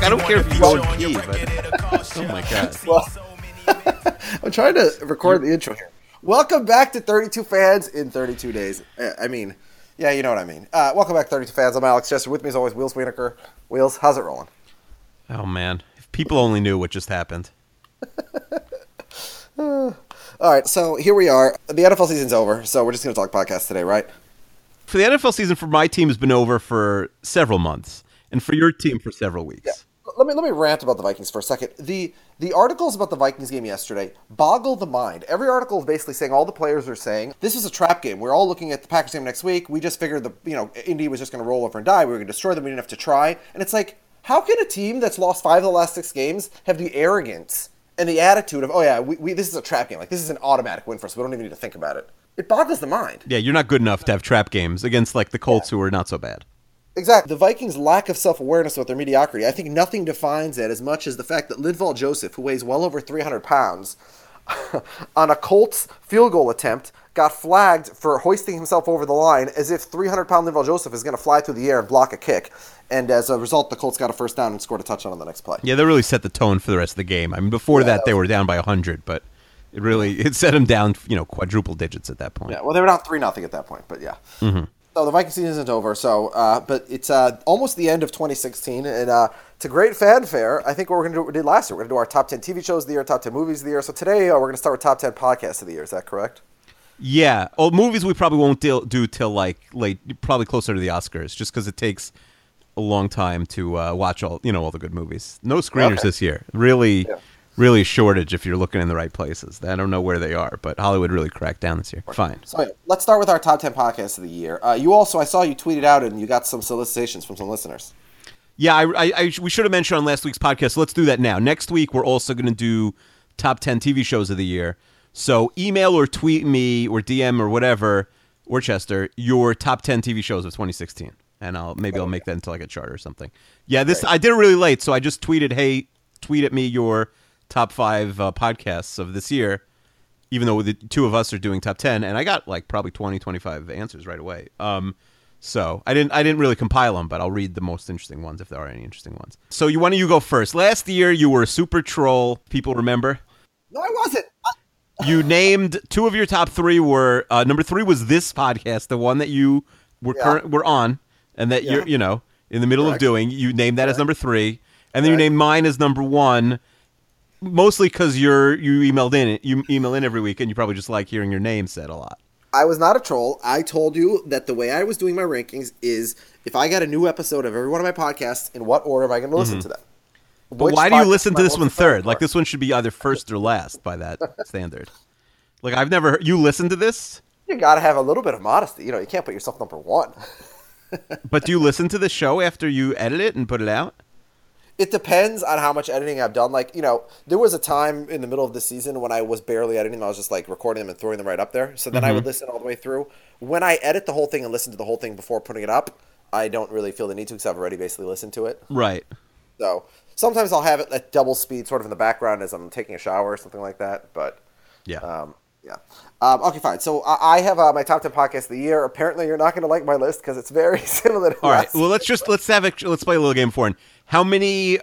I don't care if you go and pee, but oh my god. Well, I'm trying to record the intro here. Welcome back to 32 Fans in 32 days. I mean, yeah, you know what I mean. Welcome back to 32 Fans. I'm Alex Chester. With me as always, Wheels Wienerker. Wheels, how's it rolling? Oh man, if people only knew what just happened. All right, so here we are. The NFL season's over, so we're just going to talk podcasts today, right? For the NFL season, for my team, has been over for several months, and for your team, for several weeks. Yeah. Let me rant about the Vikings for a second. The articles about the Vikings game yesterday boggle the mind. Every article is basically saying, all the players are saying, this is a trap game. We're all looking at the Packers game next week. We just figured Indy was just going to roll over and die. We were going to destroy them. We didn't have to try. And it's like, how can a team that's lost 5 of the last 6 games have the arrogance and the attitude of, oh yeah, this is a trap game. Like, this is an automatic win for us. We don't even need to think about it. It boggles the mind. Yeah, you're not good enough to have trap games against like the Colts, who are not so bad. Exactly. The Vikings' lack of self-awareness about their mediocrity, I think nothing defines that as much as the fact that Linval Joseph, who weighs well over 300 pounds, on a Colts field goal attempt, got flagged for hoisting himself over the line as if 300-pound Linval Joseph is going to fly through the air and block a kick. And as a result, the Colts got a first down and scored a touchdown on the next play. Yeah, they really set the tone for the rest of the game. I mean, before that they were down by 100, but it set them down, quadruple digits at that point. Yeah, well, they were down 3-0 at that point, but yeah. Mm-hmm. So the Vikings season isn't over, but it's almost the end of 2016, and to great fanfare, I think what we're going to do what we did last year. We're going to do our top 10 TV shows of the year, top 10 movies of the year. So today we're going to start with top 10 podcasts of the year. Is that correct? Yeah. Oh, movies we probably won't do till like late, probably closer to the Oscars, just because it takes a long time to watch all the good movies. No screeners this year. Really a shortage if you're looking in the right places. I don't know where they are, but Hollywood really cracked down this year. Fine. So let's start with our top 10 podcasts of the year. I saw you tweeted out and you got some solicitations from some listeners. Yeah, we should have mentioned on last week's podcast, so let's do that now. Next week, we're also going to do top 10 TV shows of the year. So email or tweet me or DM or whatever, or Chester, your top 10 TV shows of 2016. And I'll make that into like a chart or something. Yeah, I did it really late, so I just tweeted, hey, tweet at me your top 5 podcasts of this year, even though the two of us are doing top 10, and I got like probably 20, 25 answers right away. So I didn't really compile them, but I'll read the most interesting ones if there are any interesting ones. So why don't you go first? Last year you were a super troll. People remember? No, I wasn't. You named 2 of your top 3 were number 3 was this podcast, the one that you were on, and that you're in the middle of doing. You named that as number 3, and then you named mine as number 1. Mostly because you emailed in. You email in every week, and you probably just like hearing your name said a lot. I was not a troll. I told you that the way I was doing my rankings is if I got a new episode of every one of my podcasts, in what order am I going to listen to them? But why do you listen to this one third? Like, this one should be either first or last by that standard. Like, I've never heard... You listen to this? You got to have a little bit of modesty. You can't put yourself number 1. But do you listen to the show after you edit it and put it out? It depends on how much editing I've done. Like, there was a time in the middle of the season when I was barely editing them. I was just, like, recording them and throwing them right up there. So then I would listen all the way through. When I edit the whole thing and listen to the whole thing before putting it up, I don't really feel the need to because I've already basically listened to it. Right. So sometimes I'll have it at double speed sort of in the background as I'm taking a shower or something like that. But, yeah. Okay, fine. So I have my top 10 podcasts of the year. Apparently, you're not going to like my list because it's very similar to all right. Well, let's play a little game for it. How many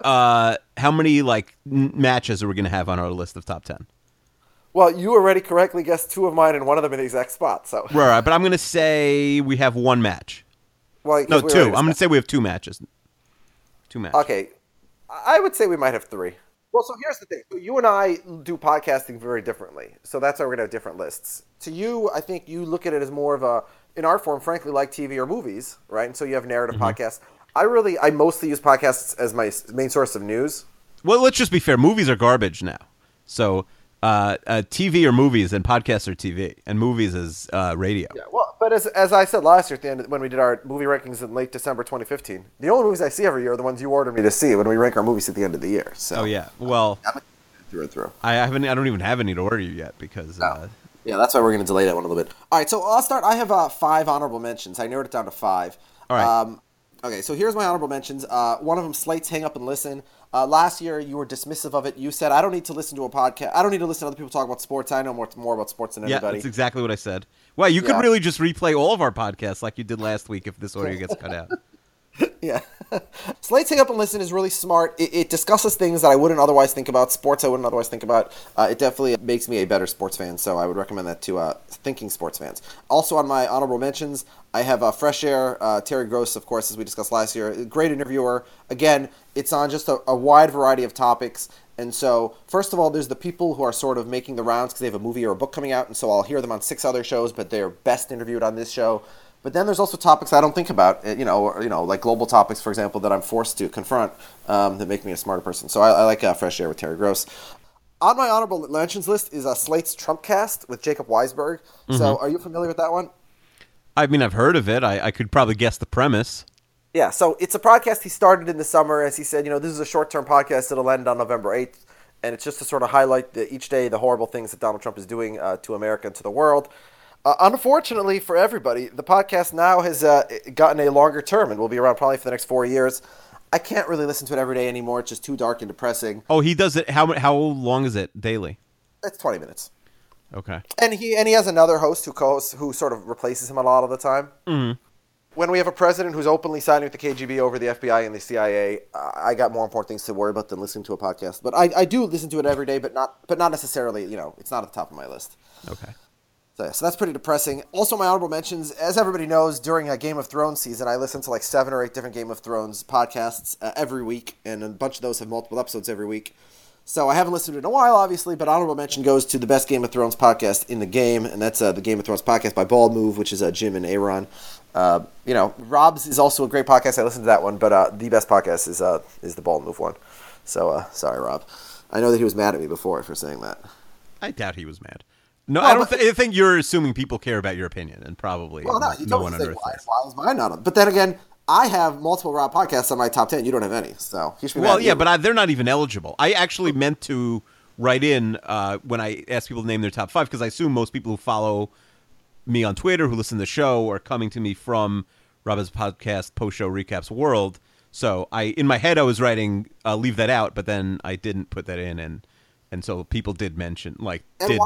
like matches are we going to have on our list of top 10? Well, you already correctly guessed 2 of mine, and one of them in the exact spot. So right, but I'm going to say we have 1 match. Well, no, 2. I'm going to say we have 2 matches. 2 matches. Okay, I would say we might have 3. Well, so here's the thing. So you and I do podcasting very differently. So that's why we're going to have different lists. To you, I think you look at it as more of an art form, frankly, like TV or movies, right? And so you have narrative podcasts. I mostly use podcasts as my main source of news. Well, let's just be fair. Movies are garbage now. So TV are movies and podcasts are TV. And movies is radio. Yeah, well, but as I said last year at the end when we did our movie rankings in late December 2015, the only movies I see every year are the ones you order me to see when we rank our movies at the end of the year. So, oh, yeah. Well, through and through. I don't even have any to order you yet because... yeah, that's why we're going to delay that one a little bit. All right, so I'll start. I have 5 honorable mentions. I narrowed it down to 5. All right. Okay, so here's my honorable mentions. One of them, Slate's Hang Up and Listen. Last year, you were dismissive of it. You said, I don't need to listen to a podcast. I don't need to listen to other people talk about sports. I know more about sports than anybody. Yeah, that's exactly what I said. Well, you could really just replay all of our podcasts like you did last week if this audio gets cut out. Yeah. Slate Stay Up and Listen is really smart. It discusses things that I wouldn't otherwise think about, sports I wouldn't otherwise think about. It definitely makes me a better sports fan, so I would recommend that to thinking sports fans. Also on my honorable mentions, I have Fresh Air, Terry Gross, of course, as we discussed last year. Great interviewer. Again, it's on just a wide variety of topics. And so, first of all, there's the people who are sort of making the rounds because they have a movie or a book coming out, and so I'll hear them on 6 other shows, but they're best interviewed on this show. But then there's also topics I don't think about, like global topics, for example, that I'm forced to confront that make me a smarter person. So I like Fresh Air with Terry Gross. On my honorable mentions list is Slate's Trumpcast with Jacob Weisberg. Mm-hmm. So are you familiar with that one? I mean, I've heard of it. I could probably guess the premise. Yeah, so it's a podcast he started in the summer. As he said, this is a short-term podcast that'll end on November 8th. And it's just to sort of highlight each day the horrible things that Donald Trump is doing to America and to the world. Unfortunately for everybody, the podcast now has gotten a longer term and will be around probably for the next 4 years. I can't really listen to it every day anymore. It's just too dark and depressing. Oh, he does it. How long is it daily? It's 20 minutes. Okay. And he has another host who sort of replaces him a lot of the time. Mm-hmm. When we have a president who's openly siding with the KGB over the FBI and the CIA, I got more important things to worry about than listening to a podcast. But I do listen to it every day, but not necessarily. It's not at the top of my list. Okay. So that's pretty depressing. Also, my honorable mentions, as everybody knows, during a Game of Thrones season, I listen to like 7 or 8 different Game of Thrones podcasts every week, and a bunch of those have multiple episodes every week. So I haven't listened to it in a while, obviously, but honorable mention goes to the best Game of Thrones podcast in the game, and that's the Game of Thrones podcast by Bald Move, which is Jim and Aaron. Rob's is also a great podcast. I listened to that one, but the best podcast is the Bald Move one. So sorry, Rob. I know that he was mad at me before for saying that. I doubt he was mad. No, well, I think you're assuming people care about your opinion, and probably no one on earth does. Why is mine not? But then again, I have multiple Rob podcasts on my top 10. You don't have any, so he should be mad at you. But they're not even eligible. I actually meant to write in when I asked people to name their top 5, because I assume most people who follow me on Twitter, who listen to the show, are coming to me from Rob's podcast, Post Show Recaps World. So in my head, I was writing leave that out, but then I didn't put that in, and so people did mention, why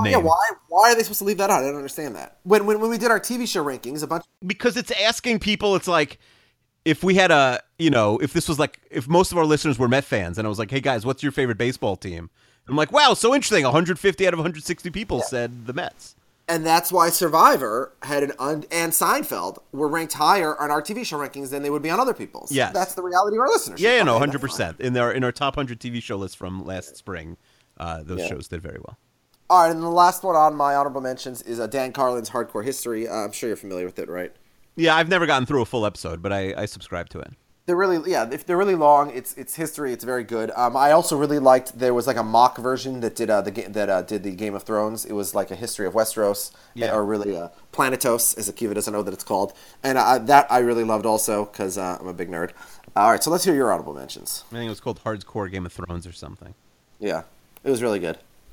are they supposed to leave that out? I don't understand that. When we did our TV show rankings, because it's asking people, it's like, if we had if this was like, if most of our listeners were Met fans, and I was like, hey guys, what's your favorite baseball team? I'm like, wow, so interesting. 150 out of 160 people said the Mets. And that's why Survivor and Seinfeld were ranked higher on our TV show rankings than they would be on other people's. Yes. That's the reality of our listeners. Yeah, 100%. In our top 100 TV show list from last spring, those shows did very well. All right, and the last one on my honorable mentions is Dan Carlin's Hardcore History. I'm sure you're familiar with it, right? Yeah, I've never gotten through a full episode, but I subscribe to it. If they're really long, it's history. It's very good. I also really liked, there was like a mock version that did the Game of Thrones. It was like a history of Westeros, or really Planetos, as Akiva doesn't know that it's called. And that I really loved also, because I'm a big nerd. All right, so let's hear your honorable mentions. I think it was called Hardcore Game of Thrones or something. Yeah, it was really good.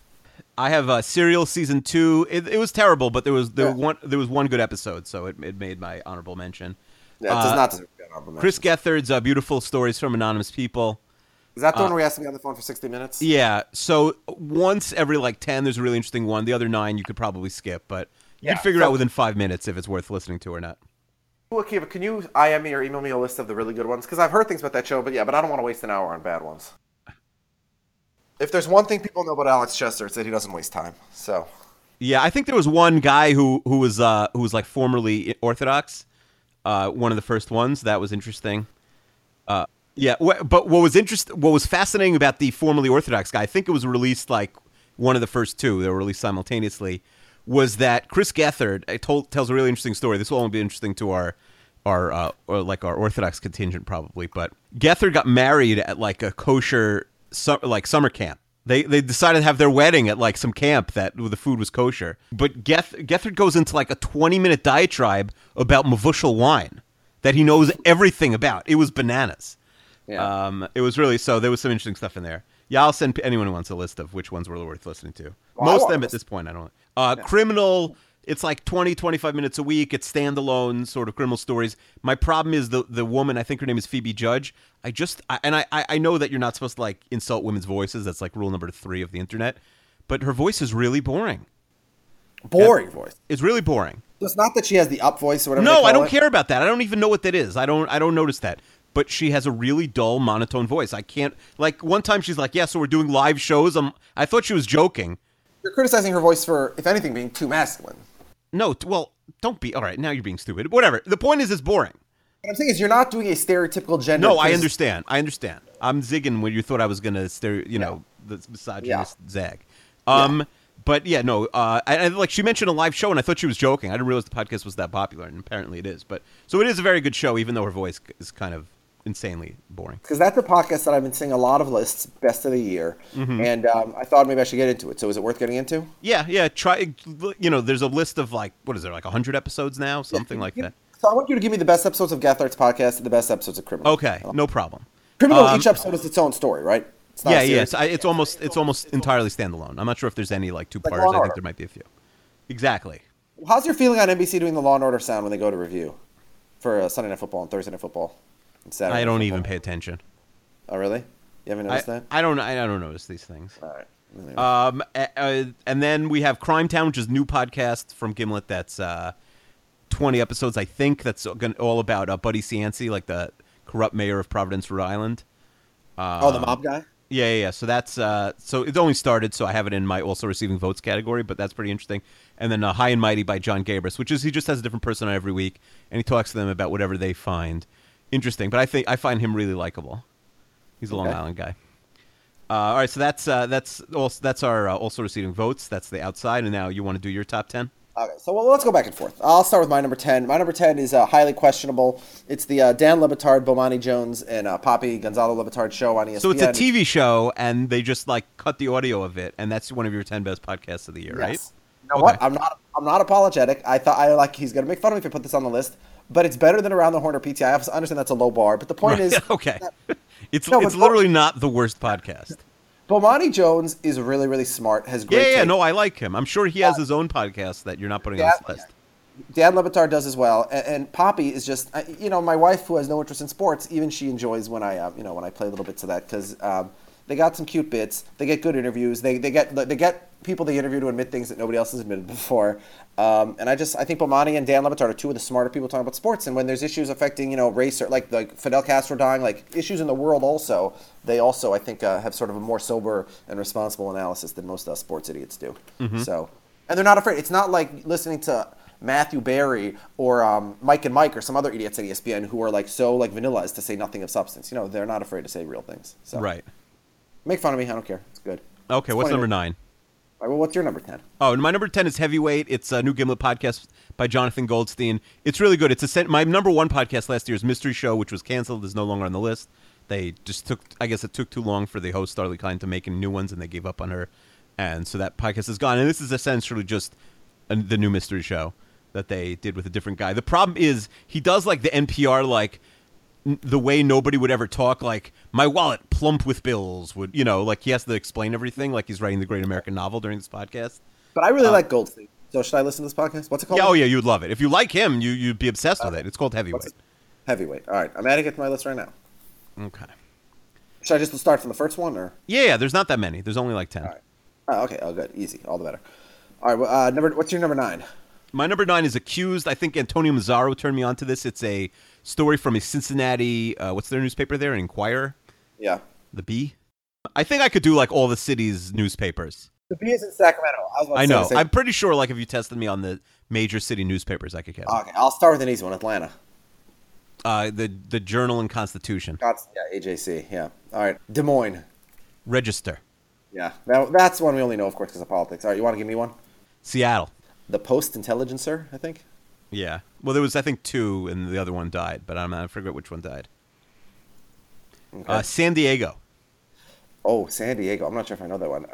I have Serial season 2. It was terrible, but there was one good episode, so it made my honorable mention. Yeah, it does not deserve to be an honorable mention. Chris Gethard's Beautiful Stories from Anonymous People. Is that the one where he has to be on the phone for 60 minutes? Yeah. So once every 10, there's a really interesting one. The other 9 you could probably skip, but you'd figure out within 5 minutes if it's worth listening to or not. Akiva, can you IM me or email me a list of the really good ones? Because I've heard things about that show, but I don't want to waste an hour on bad ones. If there's one thing people know about Alex Chester, it's that he doesn't waste time. So. Yeah, I think there was one guy who was formerly Orthodox. One of the first ones that was interesting. But what was fascinating about the formerly Orthodox guy, I think it was released one of the first 2. They were released simultaneously. Was that Chris Gethard tells a really interesting story. This will only be interesting to our Orthodox contingent probably. But Gethard got married at a kosher summer camp. They decided to have their wedding at some camp that the food was kosher. But Gethard goes into a 20-minute diatribe about Mavushal wine that he knows everything about. It was bananas. Yeah. It was really, so there was some interesting stuff in there. Yeah, I'll send anyone who wants a list of which ones were worth listening to. Most of them at this point, I don't. Criminal, it's 20, 25 minutes a week. It's standalone sort of criminal stories. My problem is the woman, I think her name is Phoebe Judge. I know that you're not supposed to insult women's voices. That's rule number 3 of the internet. But her voice is really boring. Boring voice. It's really boring. It's not that she has the up voice or whatever. No, I don't care about that. I don't even know what that is. I don't notice that. but she has a really dull, monotone voice. I can't, like, one time she's like, yeah, so we're doing live shows. I thought she was joking. You're criticizing her voice for, if anything, being too masculine. No, well, don't be, all right, now you're being stupid. Whatever. The point is, it's boring. What I'm saying is you're not doing a stereotypical gender. No, I understand. I'm zigging when you thought I was going to, the misogynist zag. But yeah, no, I like she mentioned a live show, and I thought she was joking. I didn't realize the podcast was that popular, and apparently it is. But so it is a very good show, even though her voice is kind of insanely boring. Because that's a podcast that I've been seeing a lot of lists, best of the year, and I thought maybe I should get into it. So is it worth getting into? Yeah. Try. There's a list of like, what is there, like 100 episodes now, something like that. So I want you to give me the best episodes of Gathlart's podcast and the best episodes of Criminal. Okay, no problem. Criminal, each episode is its own story, right? It's not It's almost entirely standalone. I'm not sure if there's any like two parts. I think there might be a few. Exactly. How's your feeling on NBC doing the Law and Order sound when they go to review for Sunday Night Football and Thursday Night Football and Saturday? I don't even pay attention. Oh, really? You haven't noticed that? I don't notice these things. All right. And then we have Crime Town, which is a new podcast from Gimlet. That's 20 episodes, I think. That's all about Buddy Cianci, like the corrupt mayor of Providence, Rhode Island. The mob guy? Yeah. So that's so it's only started, so I have it in my also receiving votes category, but that's pretty interesting. And then High and Mighty by John Gabris, which is he just has a different person on every week, and he talks to them about whatever they find interesting. But I find him really likable. He's a Long Island guy. All right, so that's our also receiving votes. That's the outside, and now you want to do your top 10? Okay, so let's go back and forth. I'll start with my number 10. My number 10 is highly questionable. It's the Dan Le Batard, Bomani Jones, and Poppy Gonzalo Le Batard show on ESPN. So it's a TV show, and they just like cut the audio of it, and that's one of your 10 best podcasts of the year, right? You know what? I'm not apologetic. He's going to make fun of me if I put this on the list, but it's better than Around the Horn or PTI. I understand that's a low bar, but the point is... Okay. It's literally not the worst podcast. Bomani Jones is really, really smart, has great take. No, I like him. I'm sure he has his own podcast that you're not putting on this list. Dan Le Batard does as well, and Poppy is just, my wife who has no interest in sports, even she enjoys when I play little bits of that, because they got some cute bits, they get good interviews, they get people they interview to admit things that nobody else has admitted before, and I think Bomani and Dan Le Batard are two of the smarter people talking about sports, and when there's issues affecting race or like Fidel Castro dying, like issues in the world also, they also I think have sort of a more sober and responsible analysis than most sports idiots do. So, and they're not afraid. It's not like listening to Matthew Berry or Mike and Mike or some other idiots at ESPN who are like so like vanilla as to say nothing of substance. They're not afraid to say real things. So. Right. Make fun of me. I don't care. It's good. Okay, what's number 9? All right, well, what's your number 10? Oh, my number 10 is Heavyweight. It's a new Gimlet podcast by Jonathan Goldstein. It's really good. My number 1 podcast last year's Mystery Show, which was canceled, is no longer on the list. They just I guess it took too long for the host, Starlee Kine, to make new ones, and they gave up on her. And so that podcast is gone. And this is essentially just the new Mystery Show that they did with a different guy. The problem is he does like the NPR, like the way nobody would ever talk, like my wallet plump with bills would, like he has to explain everything like he's writing the Great American Novel during this podcast. But I really like Goldstein. So should I listen to this podcast? What's it called? Yeah, yeah, you'd love it. If you like him, you'd be obsessed with it. It's called Heavyweight. Heavyweight. All right, I'm adding it to my list right now. Okay. Should I just start from the first one, or? Yeah, there's not that many. There's only like 10. All right. Oh, okay. Oh, good. Easy. All the better. All right. Well, what's your number 9? My number 9 is Accused. I think Antonio Mazzaro turned me on to this. It's a story from a Cincinnati, what's their newspaper there? Inquirer? Yeah. The Bee? I think I could do like all the city's newspapers. The Bee is in Sacramento. I know. I'm pretty sure like if you tested me on the major city newspapers, I could get it. Okay, I'll start with an easy one, Atlanta. The Journal and Constitution. Yeah, AJC, yeah. All right, Des Moines. Register. Yeah, that's one we only know, of course, because of politics. All right, you want to give me one? Seattle. The Post-Intelligencer, I think. Yeah. Well, there was, I think, 2, and the other one died, but I forget which one died. Okay. San Diego. Oh, San Diego. I'm not sure if I know that one.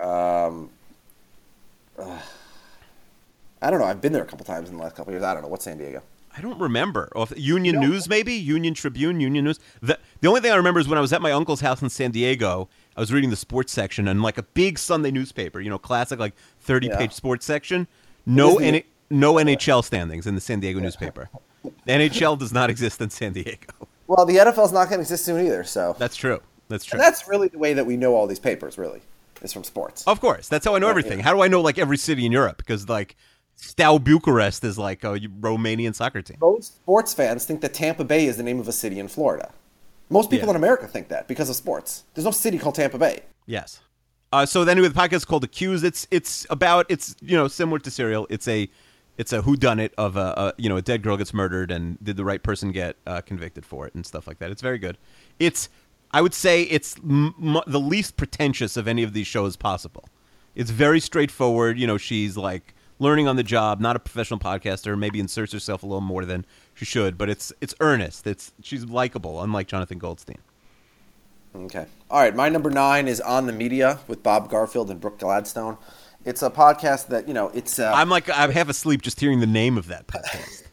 I don't know. I've been there a couple times in the last couple of years. I don't know. What's San Diego? I don't remember. Union News, maybe? Union Tribune, Union News. The only thing I remember is when I was at my uncle's house in San Diego, I was reading the sports section, and like a big Sunday newspaper, classic like 30-page sports section, no NHL standings in the San Diego newspaper. The NHL does not exist in San Diego. Well, the NFL's not going to exist soon either, so. That's true. That's true. And that's really the way that we know all these papers, really, is from sports. Of course. That's how I know everything. Yeah. How do I know like every city in Europe? Because like Steaua Bucharest is like a Romanian soccer team. Most sports fans think that Tampa Bay is the name of a city in Florida. Most people Yeah. in America think that because of sports. There's no city called Tampa Bay. Yes. So then with the podcast called Accused, it's about similar to Serial. It's a whodunit of a dead girl gets murdered and did the right person get convicted for it and stuff like that. It's very good. I would say it's the least pretentious of any of these shows possible. It's very straightforward. She's like learning on the job, not a professional podcaster. Maybe inserts herself a little more than she should, but it's earnest. She's likable, unlike Jonathan Goldstein. Okay. All right. My number 9 is On the Media with Bob Garfield and Brooke Gladstone. It's a podcast that, it's... I'm half asleep just hearing the name of that podcast.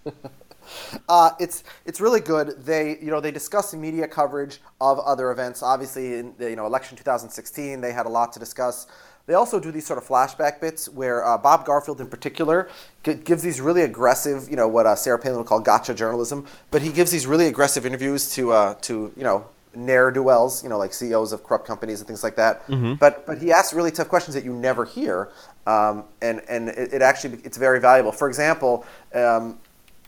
It's really good. They discuss the media coverage of other events. Obviously, in the election 2016, they had a lot to discuss. They also do these sort of flashback bits where Bob Garfield in particular gives these really aggressive, what Sarah Palin would call gotcha journalism, but he gives these really aggressive interviews to ne'er-do-wells, like CEOs of corrupt companies and things like that. Mm-hmm. But he asks really tough questions that you never hear, and it's very valuable. For example, Glenn,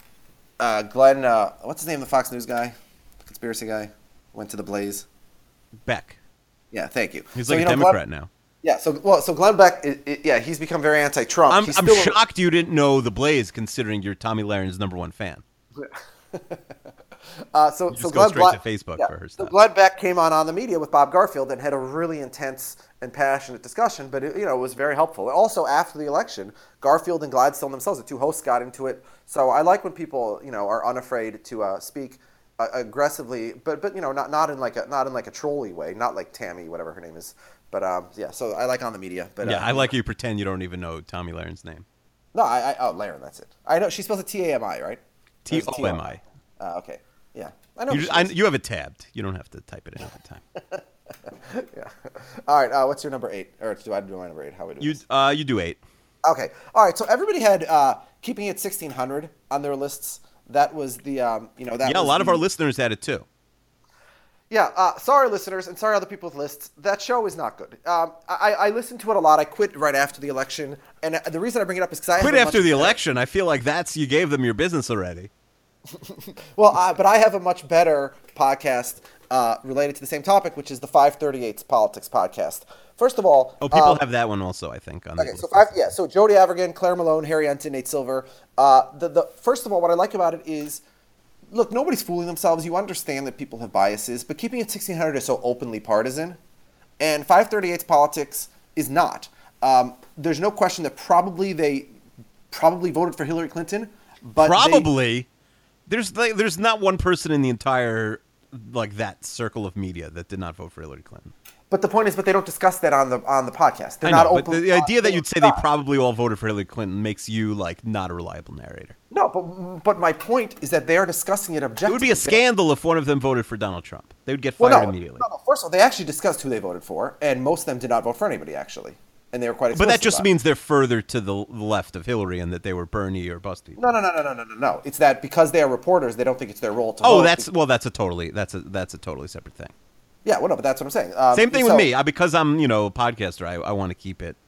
what's his name, the Fox News guy, the conspiracy guy, went to the Blaze. Beck. Yeah, thank you. He's like a Democrat now. Yeah, so Glenn Beck, he's become very anti-Trump. I'm shocked you didn't know the Blaze, considering you're Tommy Lahren number one fan. So go Glenn straight to Facebook for her stuff. So Glenn Beck came on the Media with Bob Garfield and had a really intense and passionate discussion, but it was very helpful. Also, after the election, Garfield and Gladstone themselves, the two hosts, got into it. So I like when people are unafraid to speak aggressively, but not in like a trolly way, not like Tammy, whatever her name is. But so I like On the Media. But I like you pretend you don't even know Tommy Lahren's name. No, Lahren, that's it. I know she spells it T-A-M-I, right? T-O-M-I. Okay. Yeah, I know. You have it tabbed. You don't have to type it in every time. Yeah. All right. What's your number 8? Or do I do my number 8? How we do this? You do 8. Okay. All right. So everybody had Keeping It 1600 on their lists. That was the that. Yeah, a lot of our listeners had it too. Yeah. Sorry, listeners, and sorry other people's lists. That show is not good. I listened to it a lot. I quit right after the election, and the reason I bring it up is because I quit after the election. I feel like you gave them your business already. Well, but I have a much better podcast related to the same topic, which is the 538's Politics podcast. First of all... Oh, people have that one also, I think. On okay, so Jody Avergan, Claire Malone, Harry Enton, Nate Silver. First of all, what I like about it is, look, nobody's fooling themselves. You understand that people have biases, but Keeping It 1600 is so openly partisan, and 538's Politics is not. There's no question that they probably voted for Hillary Clinton, but probably... There's not one person in the entire that circle of media that did not vote for Hillary Clinton. But the point is, they don't discuss that on the podcast. They're I know, not open. But the idea that you'd say they probably all voted for Hillary Clinton makes you not a reliable narrator. No, but my point is that they are discussing it objectively. It would be a scandal if one of them voted for Donald Trump. They would get fired immediately. No. First of all, they actually discussed who they voted for, and most of them did not vote for anybody actually. And they were quite explicit. But that just means they're further to the left of Hillary and that they were Bernie or Busty. No. It's that because they are reporters, they don't think it's their role to vote. That's a totally separate thing. Yeah, well, no, but that's what I'm saying. Same thing with me. Because I'm, a podcaster, I want to keep it,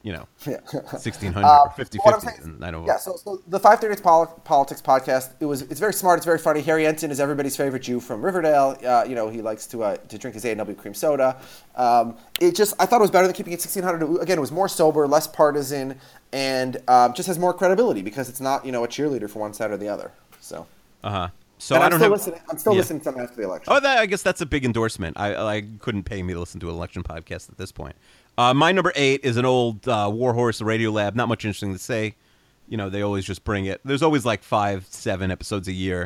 1600 or 50-50. And I don't. Yeah, so the 538 Politics podcast, it's very smart, it's very funny. Harry Enton is everybody's favorite Jew from Riverdale. He likes to drink his A&W cream soda. I thought it was better than Keeping It 1600. Again, it was more sober, less partisan, and just has more credibility because it's not, a cheerleader for one side or the other. So. Uh-huh. So and I'm still listening to them after the election. I guess that's a big endorsement. I couldn't pay me to listen to an election podcast at this point. My number 8 is an old Warhorse Radiolab. Not much interesting to say. They always just bring it. There's always 5-7 episodes a year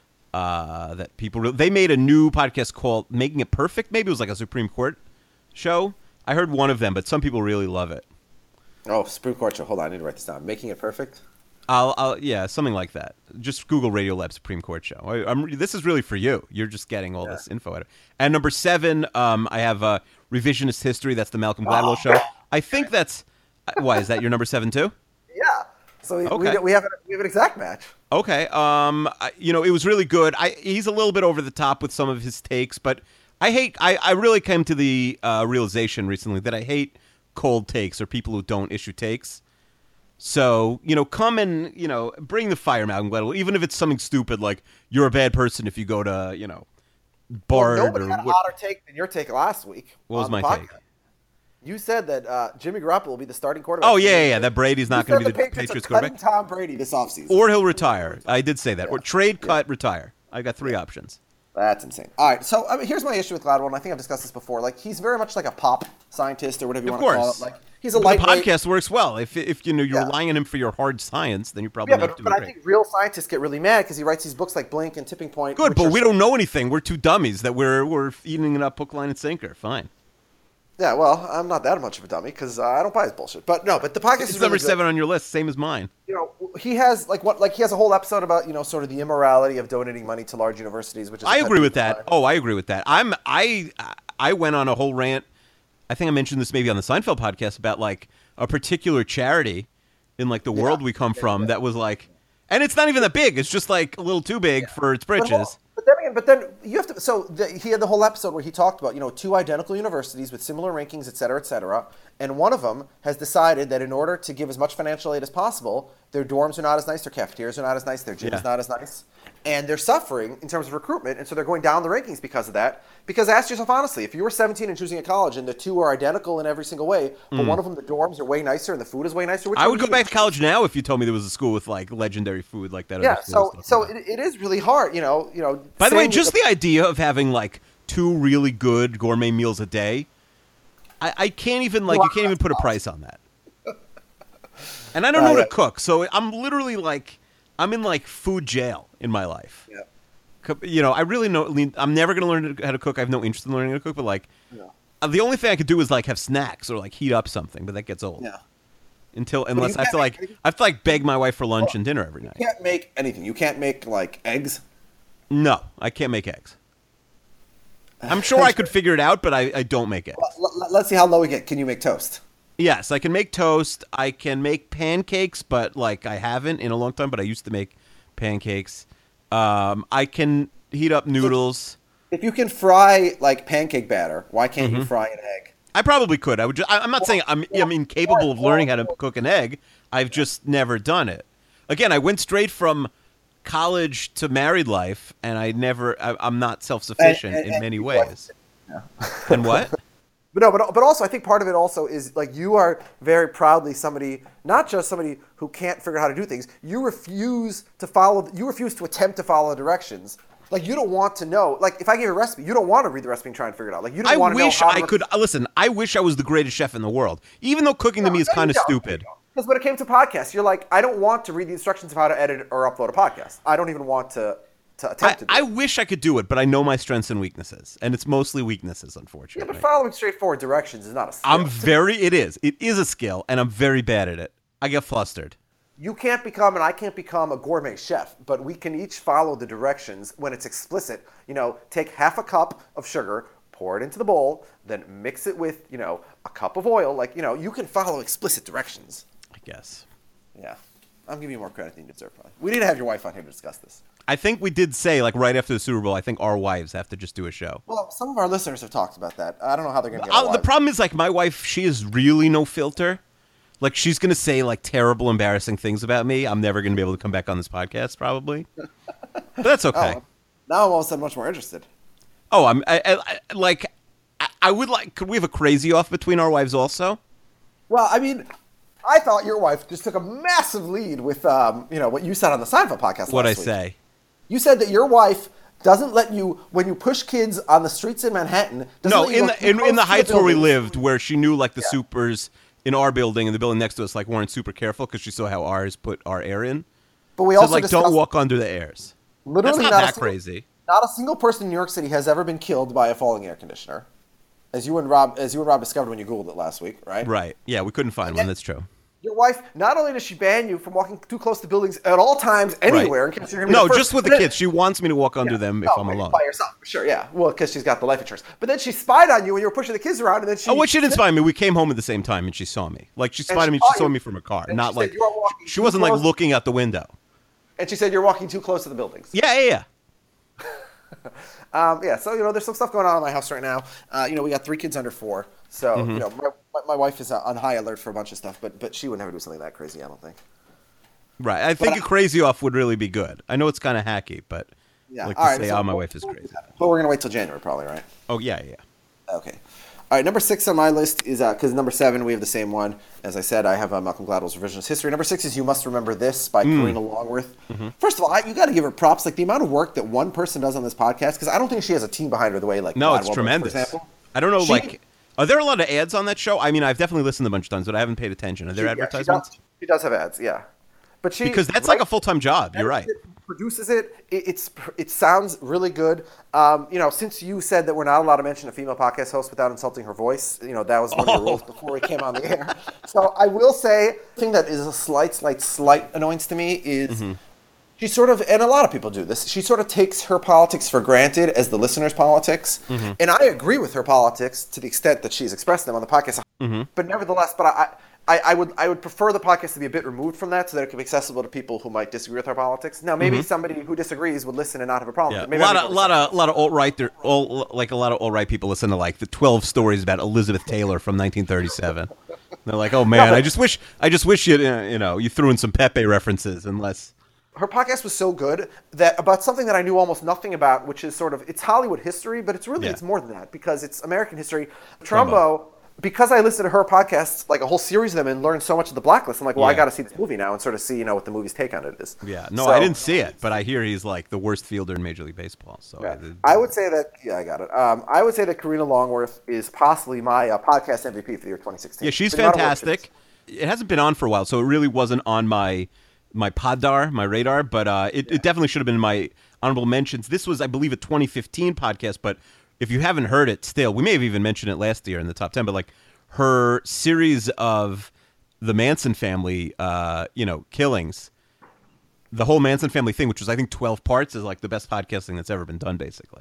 that people... They made a new podcast called Making It Perfect. Maybe it was a Supreme Court show. I heard one of them, but some people really love it. Oh, Supreme Court show. Hold on, I need to write this down. Making It Perfect? Yeah, something like that. Just Google Radiolab Supreme Court show. This is really for you. You're just getting all this info at it. And number 7, I have Revisionist History. That's the Malcolm Gladwell show. I think that's... Why, is that your number 7 too? Yeah. So we have an exact match. Okay. It was really good. He's a little bit over the top with some of his takes, but I really came to the realization recently that I hate cold takes or people who don't issue takes. So, come and, bring the fire, Malcolm Gladwell, even if it's something stupid like you're a bad person if you go to, Bard nobody or had a what? hotter take than your take last week. What was on the my take? podcast. You said that Jimmy Garoppolo will be the starting quarterback. Oh yeah. That Brady's not going to be the Patriots Patriots are cutting quarterback, Tom Brady this offseason. or he'll retire. I did say that. Or trade, cut, retire. I got 3 options. That's insane. All right, so here's my issue with Gladwell, and I think I've discussed this before. Like, he's very much like a pop scientist or whatever you Of want to call course. it. Like, he's a The lightweight. podcast works well. If you're relying on him for your hard science, then you're probably not doing but I great. think real scientists get really mad because he writes these books like Blink and Tipping Point. Good, which but are we don't know anything. We're two dummies that we're eating it up hook, line, and sinker. Fine. Yeah, well, I'm not that much of a dummy because I don't buy his bullshit. But no, but the podcast It's is number really good. 7 on your list, same as mine. You know, he has he has a whole episode about sort of the immorality of donating money to large universities, which is I a pet agree peeve with of that. mine. Oh, I agree with that. I went on a whole rant. I think I mentioned this maybe on the Seinfeld podcast about like a particular charity in like the world we come from that was like, and it's not even that big. It's just like a little too big for its britches. But then you have to. So he had the whole episode where he talked about 2 identical universities with similar rankings, et cetera, and one of them has decided that in order to give as much financial aid as possible, their dorms are not as nice, their cafeterias are not as nice, their gym is not as nice, and they're suffering in terms of recruitment, and so they're going down the rankings because of that. Because ask yourself honestly, if you were 17 and choosing a college and the 2 are identical in every single way, but one of them the dorms are way nicer and the food is way nicer, I would go back to college now if you told me there was a school with like legendary food like that. Yeah, so it is really hard, By the way, just the idea of having like 2 really good gourmet meals a day, I can't even you can't even put a price on that. And I don't know how to cook, so I'm literally like I'm in like food jail in my life. Yeah. I really know. I'm never gonna learn how to cook. I have no interest in learning how to cook, but like the only thing I could do is like have snacks or like heat up something, but that gets old. Yeah. Unless I have to beg my wife for lunch and dinner every night. You can't make anything. You can't make like eggs. No, I can't make eggs. I'm sure I could figure it out, but I don't make eggs. Let's see how low we get. Can you make toast? Yes, I can make toast. I can make pancakes, but like I haven't in a long time. But I used to make pancakes. I can heat up noodles. If you can fry like pancake batter, why can't you fry an egg? I probably could. I would. I'm not saying I'm incapable of learning how to cook an egg. I've just never done it. Again, I went straight from college to married life, and I'm not self-sufficient in many ways. Yeah. And what? But also I think part of it also is like you are very proudly somebody, not just somebody who can't figure out how to do things. You refuse to attempt to follow the directions. Like you don't want to know. Like if I give you a recipe, you don't want to read the recipe and try and figure it out. Like you don't want to know how I could listen. I wish I was the greatest chef in the world. Even though cooking to me is kind of stupid. Because when it came to podcasts, you're like, I don't want to read the instructions of how to edit or upload a podcast. I don't even want to attempt to do it. I wish I could do it, but I know my strengths and weaknesses, and it's mostly weaknesses, unfortunately. Yeah, but following straightforward directions is not a skill. It is a skill, and I'm very bad at it. I get flustered. You can't become, and I can't become a gourmet chef, but we can each follow the directions when it's explicit. Take half a cup of sugar, pour it into the bowl, then mix it with, a cup of oil. You can follow explicit directions. I guess. Yeah. I'm giving you more credit than you deserve, probably. We need to have your wife on here to discuss this. I think we did say, like, right after the Super Bowl, I think our wives have to just do a show. Well, some of our listeners have talked about that. I don't know how they're going to get our The problem is, like, my wife, she is really no filter. Like, she's going to say, like, terrible, embarrassing things about me. I'm never going to be able to come back on this podcast, probably. But that's okay. Now I'm all of a sudden much more interested. Oh, I would like, could we have a crazy off between our wives also? Well, I mean, I thought your wife just took a massive lead with, what you said on the Seinfeld podcast What'd last I week. say? You said that your wife doesn't let you, when you push kids on the streets in Manhattan. No, in the heights where we buildings. lived, where she knew like the supers in our building and the building next to us like weren't super careful because she saw how ours put our air in. But we so also like discussed, don't walk under the airs. Literally That's not that crazy. Not a single person in New York City has ever been killed by a falling air conditioner, as you and Rob discovered when you Googled it last week, right? Right. Yeah, we couldn't find one. That's true. Your wife, not only does she ban you from walking too close to buildings at all times, anywhere, in case you're going to be the first, just with the kids. She wants me to walk under them if I'm alone. By yourself, sure, yeah. Well, because she's got the life insurance. But then she spied on you when you were pushing the kids around, and then she. Oh, she didn't spy on me. We came home at the same time, and she saw me. Like she spied on me. She saw me from a car, not like she wasn't like looking out the window. And she said you're walking too close to the buildings. Yeah. So there's some stuff going on in my house right now. We got 3 kids under 4, so my wife is on high alert for a bunch of stuff, but she would never do something that crazy, I don't think. Right. I think a crazy off would really be good. I know it's kind of hacky, but Yeah. Like All to right. say, So oh, my wife is crazy. But we're gonna wait till January, probably, right? Oh, yeah. Okay. All right, number 6 on my list is because number 7 we have the same one. As I said, I have Malcolm Gladwell's Revisionist History. Number 6 is You Must Remember This by Karina Longworth. First of all, you got to give her props. Like the amount of work that one person does on this podcast, because I don't think she has a team behind her the way like No, Gladwell it's does, tremendous. for example. I don't know, are there a lot of ads on that show? I mean, I've definitely listened a bunch of times, but I haven't paid attention. Are there advertisements? She does have ads, yeah. But Because that's like a full-time job. You're right. Produces it. It sounds really good. Since you said that we're not allowed to mention a female podcast host without insulting her voice, that was one of the rules before we came on the air. So I will say, the thing that is a slight annoyance to me is she sort of, and a lot of people do this, she sort of takes her politics for granted as the listener's politics. And I agree with her politics to the extent that she's expressed them on the podcast. But nevertheless, I would prefer the podcast to be a bit removed from that so that it can be accessible to people who might disagree with our politics. Now, maybe somebody who disagrees would listen and not have a problem. Yeah. Maybe A lot of alt-right, like a lot of alt-right people listen to like the 12 stories about Elizabeth Taylor from 1937. They're like, oh man, I just wish you threw in some Pepe references and less. Her podcast was so good that about something that I knew almost nothing about, which is sort of, it's Hollywood history, but it's really, it's more than that because it's American history. Trumbo. Because I listened to her podcasts, like a whole series of them, and learned so much of the Blacklist, I'm like, well, I got to see this movie now and sort of see, what the movie's take on it is. Yeah, no, I didn't see it, but I hear he's like the worst fielder in Major League Baseball. So I would say that, I got it. I would say that Karina Longworth is possibly my podcast MVP for the year 2016. Yeah, she's fantastic. It hasn't been on for a while, so it really wasn't on my poddar, my radar, but it definitely should have been in my honorable mentions. This was, I believe, a 2015 podcast, but if you haven't heard it still, we may have even mentioned it last year in the top 10, but like her series of the Manson family, killings, the whole Manson family thing, which was, I think, 12 parts, is like the best podcasting that's ever been done, basically.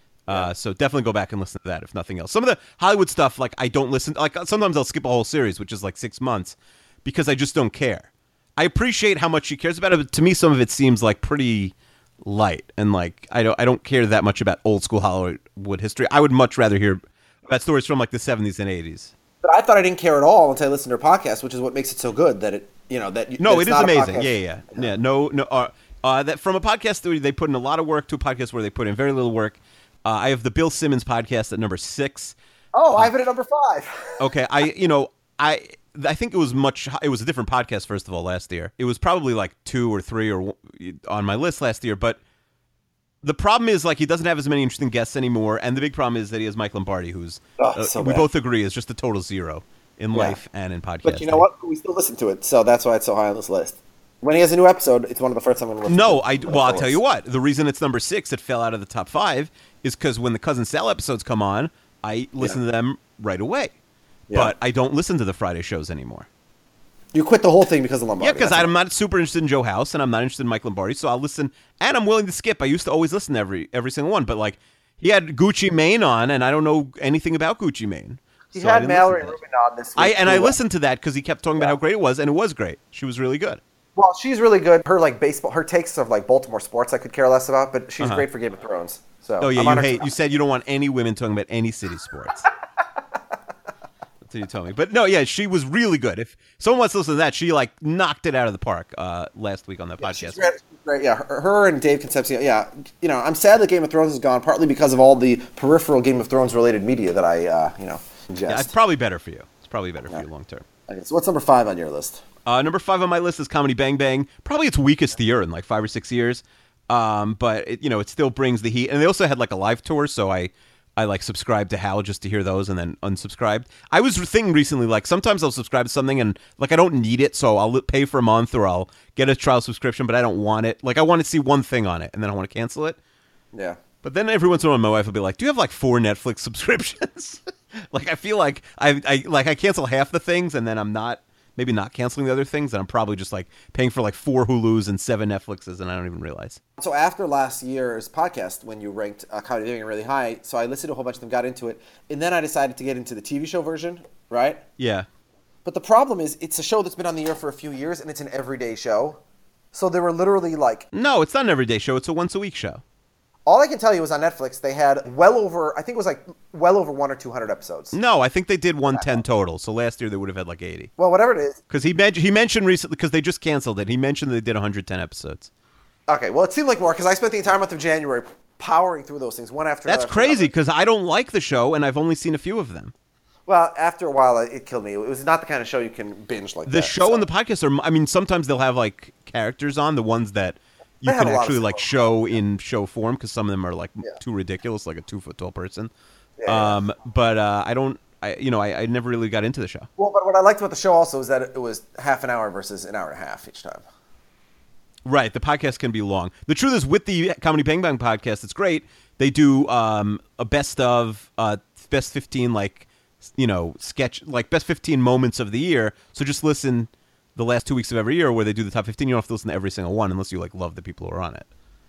So definitely go back and listen to that, if nothing else. Some of the Hollywood stuff, like I don't listen, like sometimes I'll skip a whole series, which is like 6 months, because I just don't care. I appreciate how much she cares about it, but to me, some of it seems like pretty light, and like I don't care that much about old school Hollywood history. I would much rather hear about stories from like the 70s and 80s. But I thought I didn't care at all until I listened to her podcast, which is what makes it so good. That it, no, it is amazing. Yeah. No. That from a podcast they put in a lot of work to a podcast where they put in very little work. I have the Bill Simmons podcast at number 6. Oh, I have it at number 5. Okay, I think it was a different podcast, first of all, last year. It was probably like 2 or 3 or on my list last year, but the problem is like he doesn't have as many interesting guests anymore, and the big problem is that he has Mike Lombardi, who's we both agree is just a total zero in life and in podcasting. But you know what? We still listen to it, so that's why it's so high on this list. When he has a new episode, it's one of the first I'm going to listen to. No, I'll tell you what. The reason it's number 6, it fell out of the top 5, is because when the Cousin Sal episodes come on, I listen to them right away. Yeah. But I don't listen to the Friday shows anymore. You quit the whole thing because of Lombardi. Yeah, because I'm not super interested in Joe House, and I'm not interested in Mike Lombardi, so I'll listen, and I'm willing to skip. I used to always listen to every single one, but like he had Gucci Mane on, and I don't know anything about Gucci Mane. He had Mallory Rubin on this week. I listened to that because he kept talking about how great it was, and it was great. She was really good. Well, she's really good. Her her takes of like Baltimore sports I could care less about, but she's great for Game of Thrones. So you said you don't want any women talking about any city sports. You told me, but no, she was really good. If someone wants to listen to that, she like knocked it out of the park last week on that podcast. She's great. Yeah, her and Dave Concepcion. Yeah, I'm sad that Game of Thrones is gone, partly because of all the peripheral Game of Thrones related media that I ingest. Yeah, it's probably better for you. It's probably better for you long term. Okay, so what's number 5 on your list? Number 5 on my list is Comedy Bang Bang. Probably its weakest year in like 5 or 6 years, but it still brings the heat. And they also had like a live tour, so I like subscribed to Hal just to hear those and then unsubscribed. I was thinking recently, like sometimes I'll subscribe to something and like I don't need it, so I'll pay for a month or I'll get a trial subscription, but I don't want it. Like I want to see one thing on it and then I want to cancel it. Yeah. But then every once in a while my wife will be like, "Do you have like 4 Netflix subscriptions?" Like I feel like I cancel half the things and then I'm not canceling the other things, and I'm probably just like paying for like 4 Hulus and 7 Netflixes, and I don't even realize. So after last year's podcast, when you ranked Comedy Bang Bang really high, so I listened to a whole bunch of them, got into it, and then I decided to get into the TV show version, right? Yeah. But the problem is, it's a show that's been on the air for a few years, and it's an everyday show. So they were literally like... No, it's not an everyday show. It's a once-a-week show. All I can tell you is on Netflix, they had well over 1 or 200 episodes. No, I think they did 110 total. So last year they would have had like 80. Well, whatever it is. Because he mentioned recently, because they just canceled it, he mentioned they did 110 episodes. Okay, well, it seemed like more because I spent the entire month of January powering through those things one after That's another. crazy because I don't like the show and I've only seen a few of them. Well, after a while, it killed me. It was not the kind of show you can binge like that. The show and the podcast are, I mean, sometimes they'll have like characters on, the ones that you They have can a lot of actually like stuff. show in show form because some of them are like Yeah. too ridiculous, like a 2 foot tall person. Yeah. But I never really got into the show. Well, but what I liked about the show also is that it was half an hour versus an hour and a half each time. Right, the podcast can be long. The truth is, with the Comedy Bang Bang podcast, it's great. They do a best 15 sketch best 15 moments of the year. So just listen the last 2 weeks of every year where they do the top 15. You don't have to listen to every single one unless you like love the people who are on it.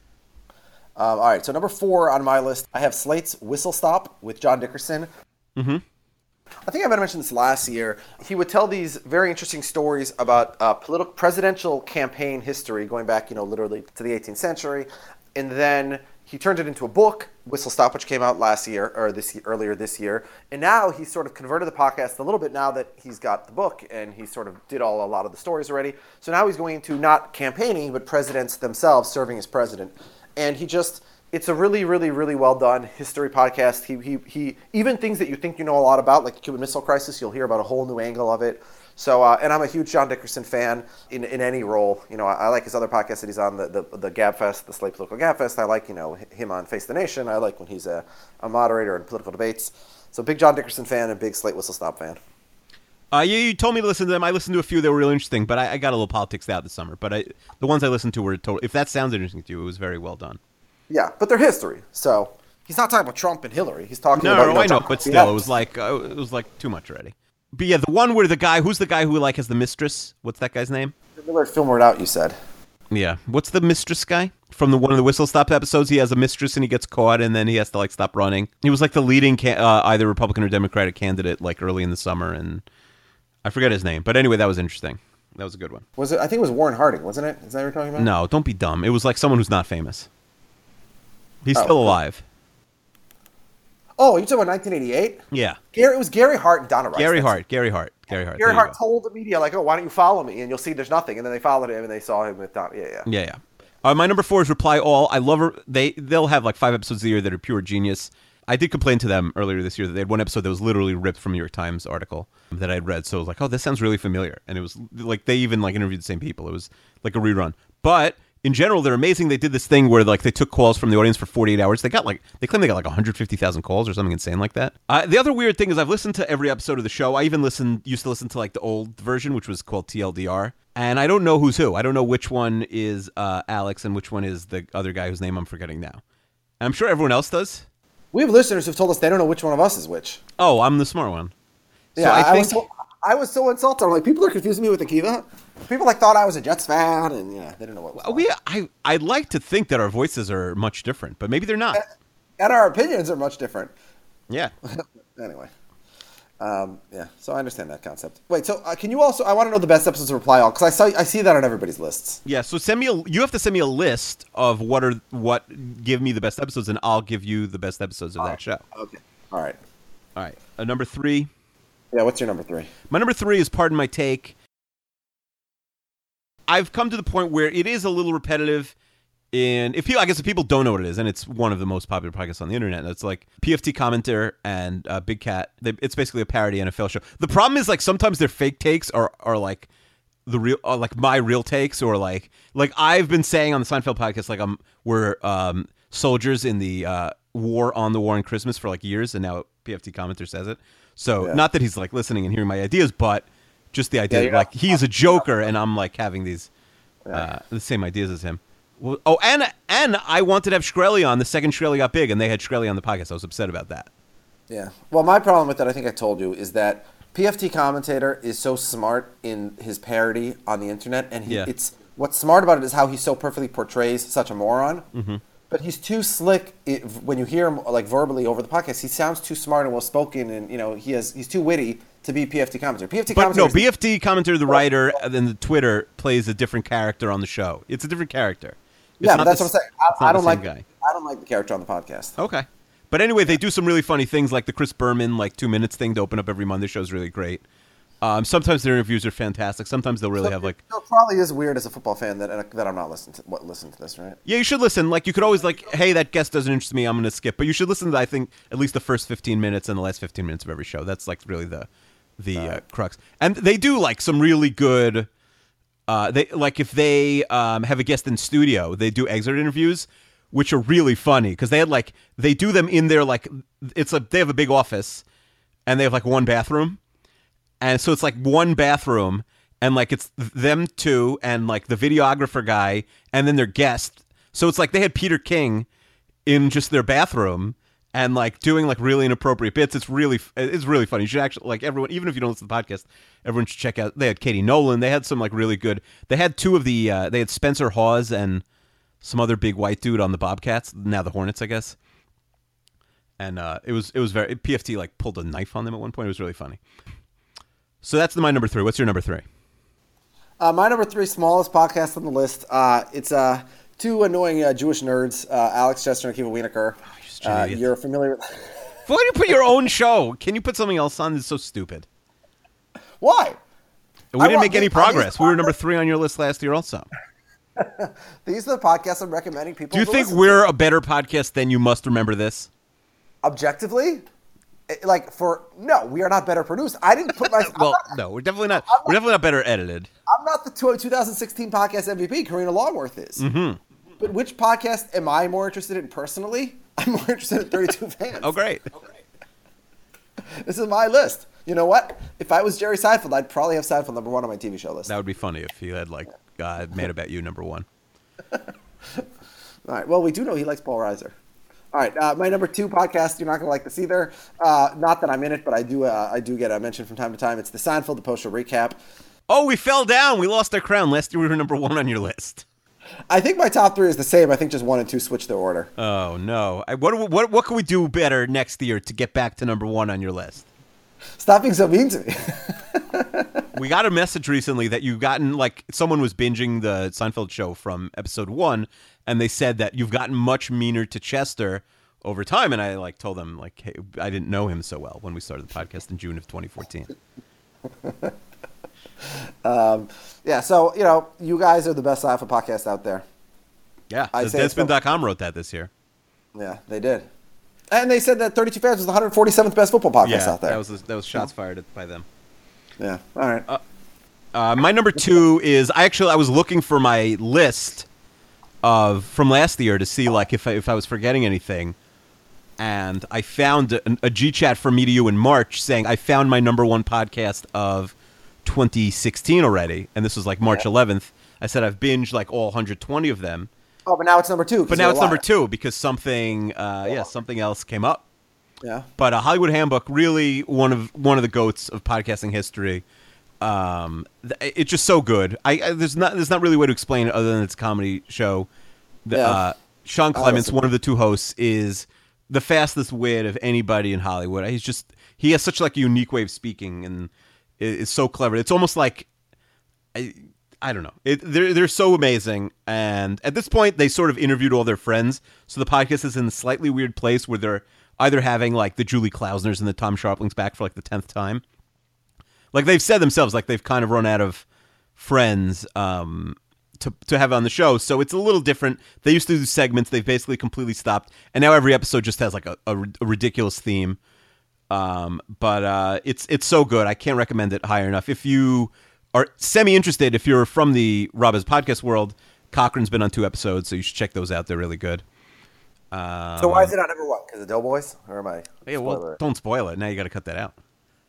All right, so number 4 on my list, I have Slate's Whistle Stop with John Dickerson. Mm-hmm. I think I might have mentioned this last year. He would tell these very interesting stories about presidential campaign history going back, literally to the 18th century. And then he turned it into a book, Whistle Stop, which came out earlier this year. And now he's sort of converted the podcast a little bit now that he's got the book and he sort of did a lot of the stories already. So now he's going into not campaigning, but presidents themselves serving as president. And it's a really, really, really well done history podcast. He even things that you think you know a lot about, like the Cuban Missile Crisis, you'll hear about a whole new angle of it. So, and I'm a huge John Dickerson fan in any role. I like his other podcasts that he's on, the Gabfest, the Slate Political Gabfest. I like, him on Face the Nation. I like when he's a moderator in political debates. So big John Dickerson fan and big Slate Whistle Stop fan. You told me to listen to them. I listened to a few that were really interesting, but I got a little politics out this summer. But the ones I listened to were total. If that sounds interesting to you, it was very well done. Yeah, but they're history. So he's not talking about Trump and Hillary. He's talking about I know, Trump. but still, it was like too much already. But yeah, the one where who's the guy who like has the mistress? What's that guy's name? Miller filmed it out. You said. Yeah, what's the mistress guy from one of the Whistle Stop episodes? He has a mistress and he gets caught, and then he has to like stop running. He was like the leading either Republican or Democratic candidate like early in the summer, and I forget his name. But anyway, that was interesting. That was a good one. Was it? I think it was Warren Harding, wasn't it? Is that what you're talking about? No, don't be dumb. It was like someone who's not famous. He's still alive. Oh, you talking about 1988? Yeah. It was Gary Hart and Donna Rice. Gary Hart. Gary Hart told the media, like, why don't you follow me? And you'll see there's nothing. And then they followed him and they saw him with Donna. Yeah. My number 4 is Reply All. I love her. They'll have like 5 episodes a year that are pure genius. I did complain to them earlier this year that they had one episode that was literally ripped from a New York Times article that I had read. So I was like, oh, this sounds really familiar. And it was like they even like interviewed the same people. It was like a rerun. But in general, they're amazing. They did this thing where like they took calls from the audience for 48 hours. They claim they got like 150,000 calls or something insane like that. The other weird thing is I've listened to every episode of the show. I even used to listen to like the old version, which was called TLDR. And I don't know who's who. I don't know which one is Alex and which one is the other guy whose name I'm forgetting now. And I'm sure everyone else does. We have listeners who've told us they don't know which one of us is which. Oh, I'm the smart one. Yeah, so I was so insulted. I'm like, people are confusing me with Akiva. People like thought I was a Jets fan, and they didn't know what was I'd like to think that our voices are much different, but maybe they're not. And our opinions are much different. Yeah. Anyway. So I understand that concept. Wait, so can you also? I want to know the best episodes of Reply All because I see that on everybody's lists. Yeah, so you have to send me a list of what give me the best episodes, and I'll give you the best episodes of that show. Okay. All right. Number 3. Yeah, what's your number 3? My number 3 is Pardon My Take. I've come to the point where it is a little repetitive. And if people don't know what it is, and it's one of the most popular podcasts on the internet, it's like PFT Commenter and Big Cat. It's basically a parody NFL show. The problem is like sometimes their fake takes are like the real, like my real takes, or like I've been saying on the Seinfeld podcast, like we're soldiers in the war on Christmas for like years, and now PFT Commenter says it. So not that he's like listening and hearing my ideas, but just the idea that like he's a joker and I'm like having these the same ideas as him. Well, and I wanted to have Shkreli on. The second Shkreli got big, and they had Shkreli on the podcast. I was upset about that. Yeah. Well, my problem with that, I think I told you, is that PFT Commentator is so smart in his parody on the internet, and it's what's smart about it is how he so perfectly portrays such a moron. Mm-hmm. But he's too slick when you hear him like verbally over the podcast. He sounds too smart and well spoken, and he's too witty to be PFT Commentator. BFT Commentator, the writer, and then the Twitter plays a different character on the show. It's a different character. But that's what I'm saying. I don't like the character on the podcast. Okay. But anyway, they do some really funny things like the Chris Berman 2 minutes thing to open up every Monday show is really great. Sometimes their interviews are fantastic. Sometimes they'll really have like. It probably is weird as a football fan that I'm not listening to this, right? Yeah, you should listen. Like you could always like, hey, that guest doesn't interest me. I'm going to skip. But you should listen to I think at least the first 15 minutes and the last 15 minutes of every show. That's like really the crux. And they do like some really good. They like if they have a guest in studio, they do exit interviews, which are really funny because they do them in their like they have a big office, and they have like one bathroom, and so it's like one bathroom, and like it's them two and like the videographer guy and then their guest. So it's like they had Peter King in just their bathroom and like doing like really inappropriate bits. It's really funny. You should actually like everyone, even if you don't listen to the podcast, everyone should check out. They had Katie Nolan. They had some like really good. They had two of the. They had Spencer Hawes and some other big white dude on the Bobcats. Now the Hornets, I guess. And it was very PFT like pulled a knife on them at one point. It was really funny. So that's my number 3. What's your number 3? My number 3, smallest podcast on the list. It's two annoying Jewish nerds, Alex Chester and Akiva Wienerker. You're familiar with... Why do you put your own show? Can you put something else on? It's so stupid. Why? We didn't make any progress. We were number 3 on your list last year also. These are the podcasts I'm recommending people. Do you think we're a better podcast than You Must Remember This? Objectively? No, we are not better produced. I didn't put my... no, we're definitely not. We're definitely not better edited. I'm not the 2016 podcast MVP. Karina Longworth is. Mm-hmm. But which podcast am I more interested in personally? I'm more interested in 32 Fans. Oh, great. This is my list. You know what? If I was Jerry Seinfeld, I'd probably have Seinfeld number 1 on my TV show list. That would be funny if you had like Mad About You number 1. All right. Well, we do know he likes Paul Reiser. All right, my number 2 podcast, you're not going to like this either. Not that I'm in it, but I do get a mention from time to time. It's the Seinfeld, the post-show recap. Oh, we fell down. We lost our crown. Last year we were number 1 on your list. I think my top 3 is the same. I think just 1 and 2 switch their order. Oh, no. What can we do better next year to get back to number 1 on your list? Stop being so mean to me. We got a message recently that you've gotten, like, someone was binging the Seinfeld show from episode 1, and they said that you've gotten much meaner to Chester over time. And I, like, told them, like, hey, I didn't know him so well when we started the podcast in June of 2014. Yeah, so, you know, you guys are the best Seinfeld podcast out there. Yeah, Deadspin.com wrote that this year. Yeah, they did. And they said that 32 Fans was the 147th best football podcast out there. That was shots fired by them. Yeah, all right. My number 2 is I was looking for my list from last year to see like if I was forgetting anything, and I found a G chat from me to you in March saying I found my number 1 podcast of 2016 already, and this was like March 11th. I said I've binged like all 120 of them. Oh, but now it's number 2. But now it's number 2 because something else came up. Yeah. But Hollywood Handbook, really one of the goats of podcasting history. It's just so good. There's not really a way to explain it other than it's a comedy show. Sean Clements, one of the 2 hosts, is the fastest wit of anybody in Hollywood. He has such like a unique way of speaking and is so clever. It's almost like I don't know. They're so amazing. And at this point, they sort of interviewed all their friends. So the podcast is in a slightly weird place where they're either having like the Julie Klausners and the Tom Sharplings back for like the 10th time. Like they've said themselves, like they've kind of run out of friends to have on the show. So it's a little different. They used to do segments. They've basically completely stopped. And now every episode just has like a ridiculous theme. But it's so good. I can't recommend it higher enough. If you are semi-interested, if you're from the Rob Has Podcast world, Cochran's been on 2 episodes, so you should check those out. They're really good. So why is it not number 1? Because of Doughboys? Or am I? Yeah, well, don't spoil it. Now you got to cut that out.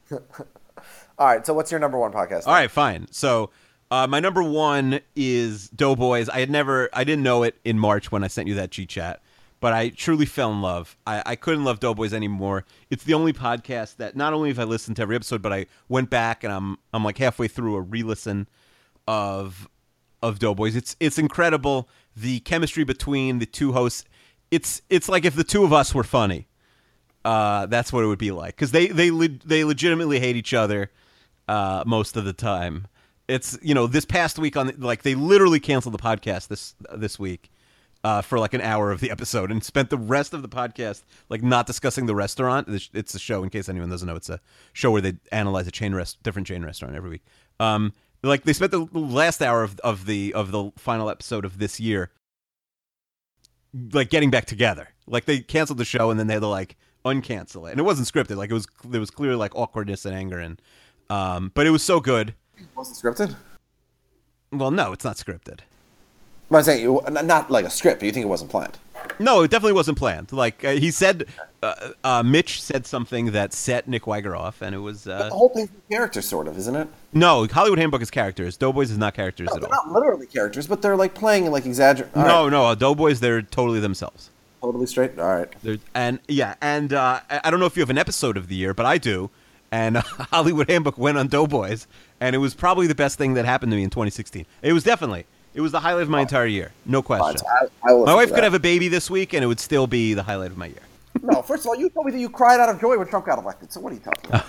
All right, so what's your number 1 podcast? All right, fine. So my number 1 is Doughboys. I didn't know it in March when I sent you that G-Chat, but I truly fell in love. I couldn't love Doughboys anymore. It's the only podcast that not only have I listened to every episode, but I went back and I'm like halfway through a re-listen of Doughboys. It's incredible, the chemistry between the 2 hosts. It's like if the 2 of us were funny. That's what it would be like, because they legitimately hate each other most of the time. It's, you know, this past week they literally canceled the podcast this week, for like an hour of the episode and spent the rest of the podcast like not discussing the restaurant. It's a show, in case anyone doesn't know. It's a show where they analyze a different chain restaurant every week. Like they spent the last hour of the final episode of this year like getting back together. Like they canceled the show and then they had to like uncancel it, and it wasn't scripted. Like there was clearly like awkwardness and anger, and but it was so good. It wasn't scripted? Well, no, it's not scripted. I'm saying not like a script, but you think it wasn't planned? No, it definitely wasn't planned. Like he said, Mitch said something that set Nick Weiger off, and it was the whole thing's characters, sort of, isn't it? No, Hollywood Handbook is characters. Doughboys is not characters at all. They're not literally characters, but they're like playing like exaggerate. No, Doughboys, they're totally themselves. Totally straight. All right. I don't know if you have an episode of the year, but I do. And Hollywood Handbook went on Doughboys, and it was probably the best thing that happened to me in 2016. It was the highlight of my entire year, no question. My wife could have a baby this week, and it would still be the highlight of my year. No, first of all, you told me that you cried out of joy when Trump got elected. So what are you talking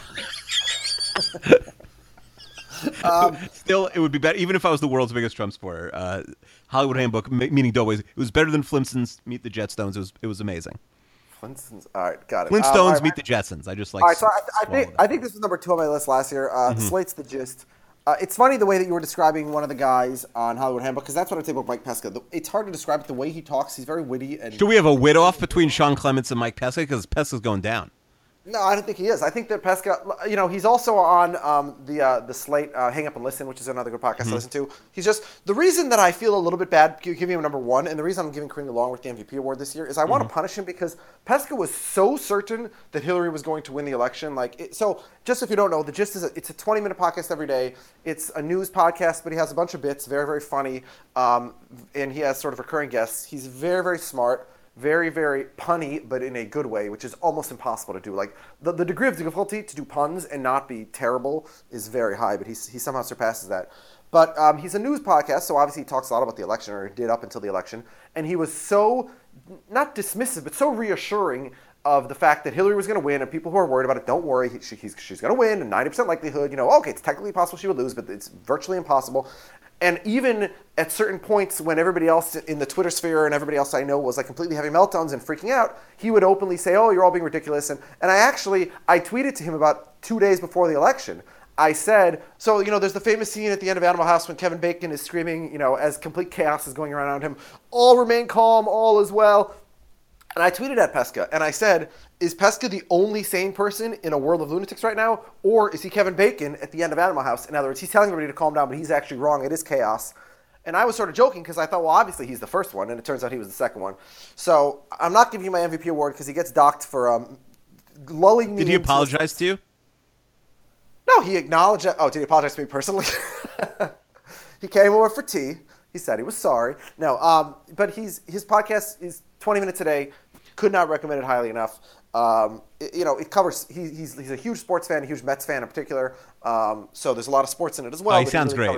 about? Still, it would be better, even if I was the world's biggest Trump supporter. Hollywood Handbook, meaning Doughboys, it was better than Flintstones Meet the Jetstones. It was amazing. Flintstones, all right, got it. Flintstones Meet the Jetsons. I just like. All right, so I think this was number 2 on my list last year. Slate's The Gist. It's funny the way that you were describing one of the guys on Hollywood Handbook, because that's what I think about Mike Pesca. It's hard to describe it the way he talks. He's very witty. And should we have a wit off between Sean Clements and Mike Pesca? Because Pesca's going down. No, I don't think he is. I think that Pesca, he's also on the Slate Hang Up and Listen, which is another good podcast to listen to. He's just, the reason that I feel a little bit bad giving him number 1, and the reason I'm giving Karine Longworth the MVP award this year, is I want to punish him because Pesca was so certain that Hillary was going to win the election. So just if you don't know, The Gist it's a 20-minute podcast every day. It's a news podcast, but he has a bunch of bits, very, very funny, and he has sort of recurring guests. He's very, very smart. Very, very punny, but in a good way, which is almost impossible to do. Like the degree of difficulty to do puns and not be terrible is very high, but he somehow surpasses that. But he's a news podcast, so obviously he talks a lot about the election, or did up until the election. And he was so, not dismissive, but so reassuring of the fact that Hillary was going to win, and people who are worried about it, don't worry, she's going to win, and 90% likelihood, okay, it's technically possible she would lose, but it's virtually impossible. And even at certain points when everybody else in the Twitter sphere and everybody else I know was like completely having meltdowns and freaking out, he would openly say, oh, you're all being ridiculous. And I tweeted to him about 2 days before the election. I said, so, there's the famous scene at the end of Animal House when Kevin Bacon is screaming, as complete chaos is going around him, all remain calm, all is well. And I tweeted at Pesca, and I said, is Pesca the only sane person in a world of lunatics right now? Or is he Kevin Bacon at the end of Animal House? In other words, he's telling everybody to calm down, but he's actually wrong. It is chaos. And I was sort of joking because I thought, well, obviously he's the first one, and it turns out he was the second one. So I'm not giving him my MVP award because he gets docked for lulling me. Did he apologize to you? No, he acknowledged it. Oh, did he apologize to me personally? He came over for tea. He said he was sorry. No, but his podcast is 20 minutes a day. Could not recommend it highly enough. It covers. He's a huge sports fan, a huge Mets fan in particular. So there's a lot of sports in it as well. Oh, he sounds great.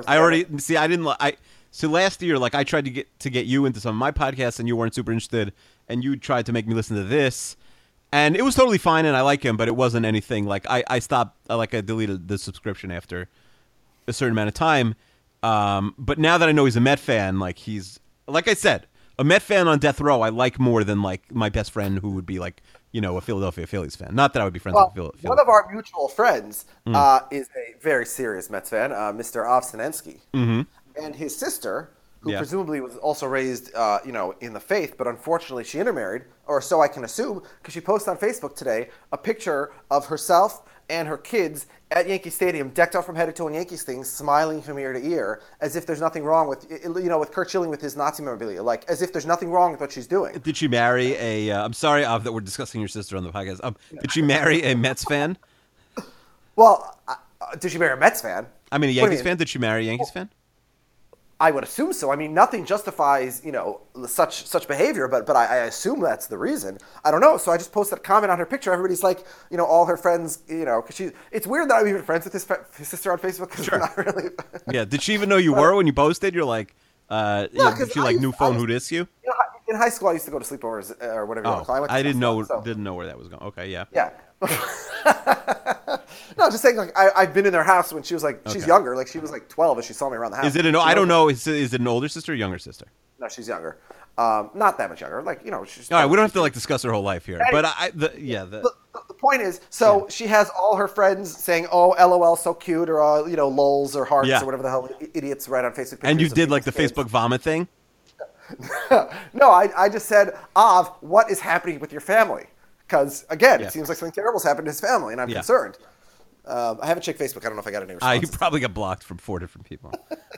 So last year, I tried to get you into some of my podcasts, and you weren't super interested, and you tried to make me listen to this, and it was totally fine, and I like him, but it wasn't anything. I stopped. I deleted the subscription after a certain amount of time. But now that I know he's a Met fan, he's like I said, a Met fan on death row, I like more than my best friend who would be a Philadelphia Phillies fan. Not that I would be friends with Philadelphia. One of our mutual friends is a very serious Mets fan, Mr. Ovsinensky. Mm-hmm. And his sister, who presumably was also raised, in the faith, but unfortunately she intermarried, or so I can assume, because she posted on Facebook today a picture of herself and her kids at Yankee Stadium, decked out from head to toe in Yankees things, smiling from ear to ear, as if there's nothing wrong with, with Kurt Schilling with his Nazi memorabilia, as if there's nothing wrong with what she's doing. Did she marry I'm sorry, that we're discussing your sister on the podcast. Did she marry a Mets fan? Well, did she marry a Mets fan? I mean, a Yankees fan? Did she marry a Yankees fan? I would assume so. I mean, nothing justifies, such behavior, but I assume that's the reason. I don't know. So I just posted a comment on her picture. Everybody's like, all her friends, because it's weird that I'm even friends with his sister on Facebook because we're not really. Yeah. Did she even know you were when you posted? You're like, did she new phone who dis you? In high school, I used to go to sleepovers or whatever you want to call it. I didn't know where that was going. Okay, yeah. Yeah. No, just saying, I've been in their house when she was she's younger, she was 12 as she saw me around the house. Is it I don't know, is it an older sister or younger sister? No, she's younger. Not that much younger. Like, she's All right, we don't have to like discuss her whole life here, but the point is, so she has all her friends saying, "Oh, LOL, so cute," or lols or hearts or whatever the hell idiots write on Facebook. And you did like the Facebook vomit thing. No, I just said, Av, what is happening with your family? Because again, it seems like something terrible's happened to his family, and I'm concerned. I haven't checked Facebook. I don't know if I got any responses. You probably got blocked from 4 different people.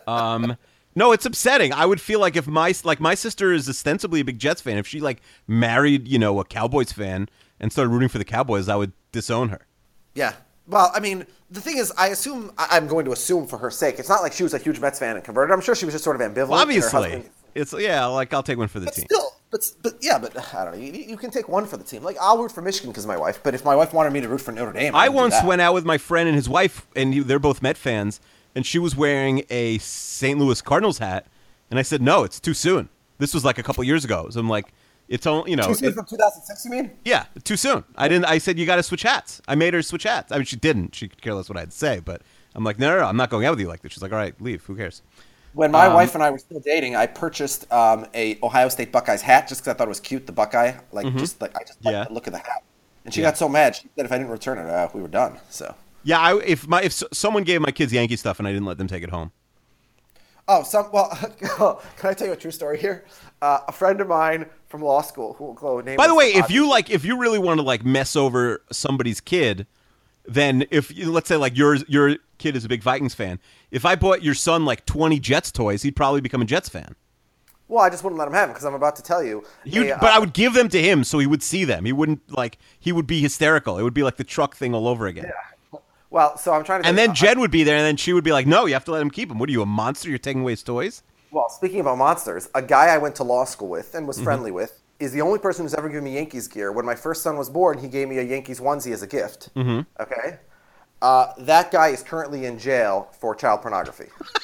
No, it's upsetting. I would feel like if my sister is ostensibly a big Jets fan, if she like married, a Cowboys fan and started rooting for the Cowboys, I would disown her. Yeah. Well, I mean, the thing is, I'm going to assume for her sake, it's not like she was a huge Mets fan and converted. I'm sure she was just sort of ambivalent. Well, obviously, it's like I'll take one for the team. Still, but I don't know. You can take one for the team. Like I'll root for Michigan because of my wife. But if my wife wanted me to root for Notre Dame, I once went out with my friend and his wife, and they're both Met fans, and she was wearing a St. Louis Cardinals hat, and I said, "No, it's too soon." This was like a couple years ago, so I'm like, "It's only too soon from 2006." You mean? Yeah, too soon. I said you got to switch hats. I made her switch hats. I mean, she didn't. She could care less what I had to say, but I'm like, no, I'm not going out with you like this. She's like, all right, leave. Who cares? When my wife and I were still dating, I purchased a Ohio State Buckeyes hat just because I thought it was cute. The Buckeye, I just liked the look of the hat. And she got so mad she said if I didn't return it, we were done. So yeah, if someone gave my kids Yankee stuff and I didn't let them take it home. Oh, can I tell you a true story here? A friend of mine from law school who will go name. By the way, if you really want to like mess over somebody's kid, then let's say like your kid is a big Vikings fan, if I bought your son like 20 Jets toys, he'd probably become a Jets fan. Well, I just wouldn't let him have them because I'm about to tell you. But I would give them to him so he would see them. He wouldn't he would be hysterical. It would be like the truck thing all over again. Yeah. Well, so I'm trying to. And then Jen would be there, and then she would be like, "No, you have to let him keep them. What are you, a monster? You're taking away his toys?" Well, speaking about monsters, a guy I went to law school with and was friendly with is the only person who's ever given me Yankees gear. When my first son was born, he gave me a Yankees onesie as a gift. Mm-hmm. Okay. That guy is currently in jail for child pornography.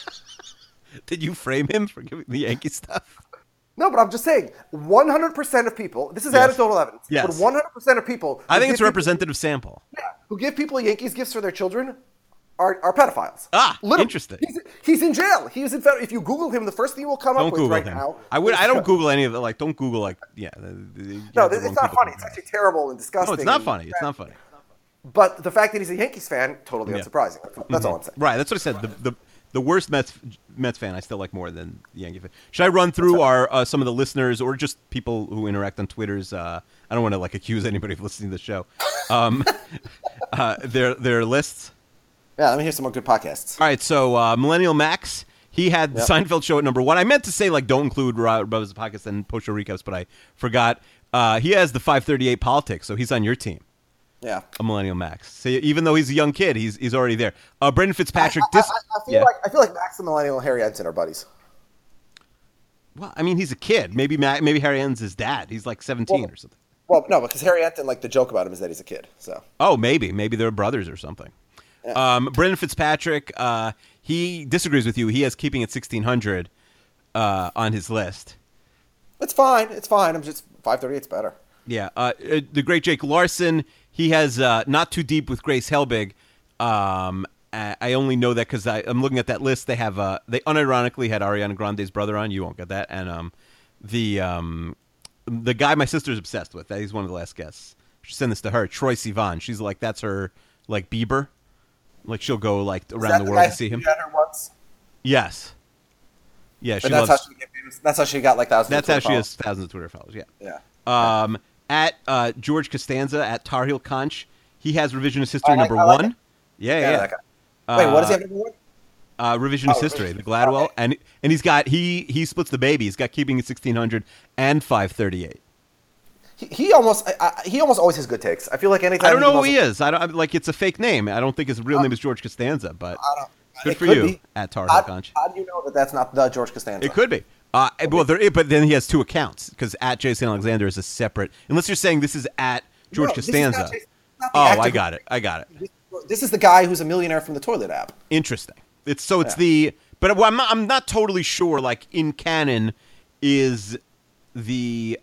Did you frame him for giving the Yankee stuff? No, but I'm just saying, 100% of people, this is anecdotal evidence, but 100% of people... I think it's a representative sample. Yeah, who give people Yankees gifts for their children are pedophiles. Literally. Interesting. He's in jail. He's in federal. If you Google him, the first thing you will come up with now... I don't Google any of it. Like, don't Google, like, No, it's not funny. It's actually terrible and disgusting. No, it's not funny. It's not funny. But the fact that he's a Yankees fan, totally unsurprising. That's all I'm saying. Right, that's what I said. The worst Mets fan I still like more than the Yankee fan. Should I run through our some of the listeners or just people who interact on Twitter's? I don't want to like accuse anybody of listening to the show. Their lists. Yeah, let me hear some more good podcasts. All right, so Millennial Max, he had the Seinfeld show at number 1. I meant to say like don't include Brothers podcast and post show recaps, but I forgot. He has the 538 Politics, so he's on your team. Yeah, a Millennial Max. So even though he's a young kid, he's already there. Brendan Fitzpatrick. I feel like Max and Millennial and Harry Ensign are buddies. Well, I mean, he's a kid. Maybe Harry Ensign's his dad. He's like 17 or something. Well, no, because Harry Ensign, like the joke about him is that he's a kid. So. Oh, maybe they're brothers or something. Yeah. Brendan Fitzpatrick. He disagrees with you. He has Keeping It 1600 on his list. It's fine. I'm just 538's better. Yeah. The great Jake Larson. He has Not Too Deep with Grace Helbig. I only know that because I'm looking at that list. They have they unironically had Ariana Grande's brother on. You won't get that. And the guy my sister's obsessed with. He's one of the last guests. She sent this to her. Troye Sivan. She's like, that's her like Bieber. Like she'll go like around the world to see him. Had her once? Yes. Yeah, she loves. That's how she got like thousands. That's how she has thousands of Twitter followers. Yeah. Yeah. At George Costanza at Tar Heel Conch, he has Revisionist History number 1. Yeah. Wait, what does he have number 1? Revisionist History, the Gladwell, and he's got he splits the baby. He's got Keeping It 1600 and 538. He almost always has good takes. I feel like anytime I don't know who he is. I don't like it's a fake name. I don't think his real name is George Costanza, but good for you at Tar Heel Conch. How do you know that that's not the George Costanza? It could be. Well, but then he has 2 accounts because at Jason Alexander is a separate. Unless you're saying this is at George Costanza. I got it. This is the guy who's a millionaire from the toilet app. Interesting. But I'm not totally sure. Like in canon, is the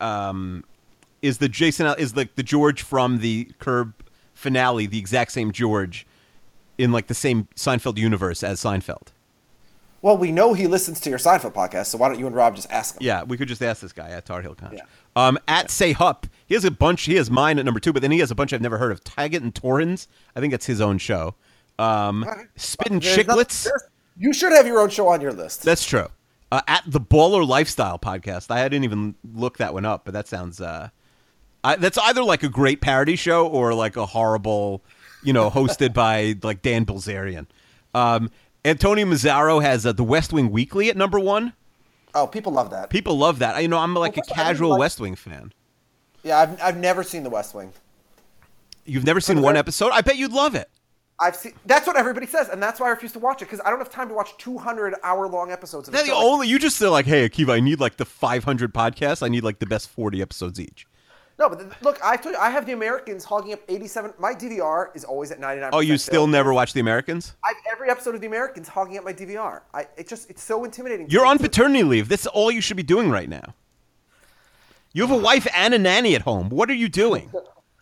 George from the Curb finale the exact same George in like the same Seinfeld universe as Seinfeld? Well, we know he listens to your Seinfeld podcast, so why don't you and Rob just ask him? Yeah, we could just ask this guy at Tar Heel Conch. Yeah. At Say Hup, he has a bunch. He has mine at number 2, but then he has a bunch I've never heard of. Taggart and Torrens. I think that's his own show. Spittin' Chicklets. You should have your own show on your list. That's true. At the Baller Lifestyle podcast. I didn't even look that one up, but that sounds. That's either like a great parody show or like a horrible, hosted by like Dan Bilzerian. Antonio Mazzaro has The West Wing Weekly at number 1. Oh, people love that. People love that. I'm like a casual West Wing fan. Yeah, I've never seen The West Wing. You've never seen one episode? I bet you'd love it. I've seen. That's what everybody says, and that's why I refuse to watch it, because I don't have time to watch 200-hour-long episodes of That's the only. You just say like, hey, Akiva, I need like the 500 podcasts. I need like the best 40 episodes each. No, but look, I told you, I have The Americans hogging up 87. My DVR is always at 99%. Oh, you still never watch The Americans? I have every episode of The Americans hogging up my DVR. It's so intimidating. You're on paternity leave. This is all you should be doing right now. You have a wife and a nanny at home. What are you doing?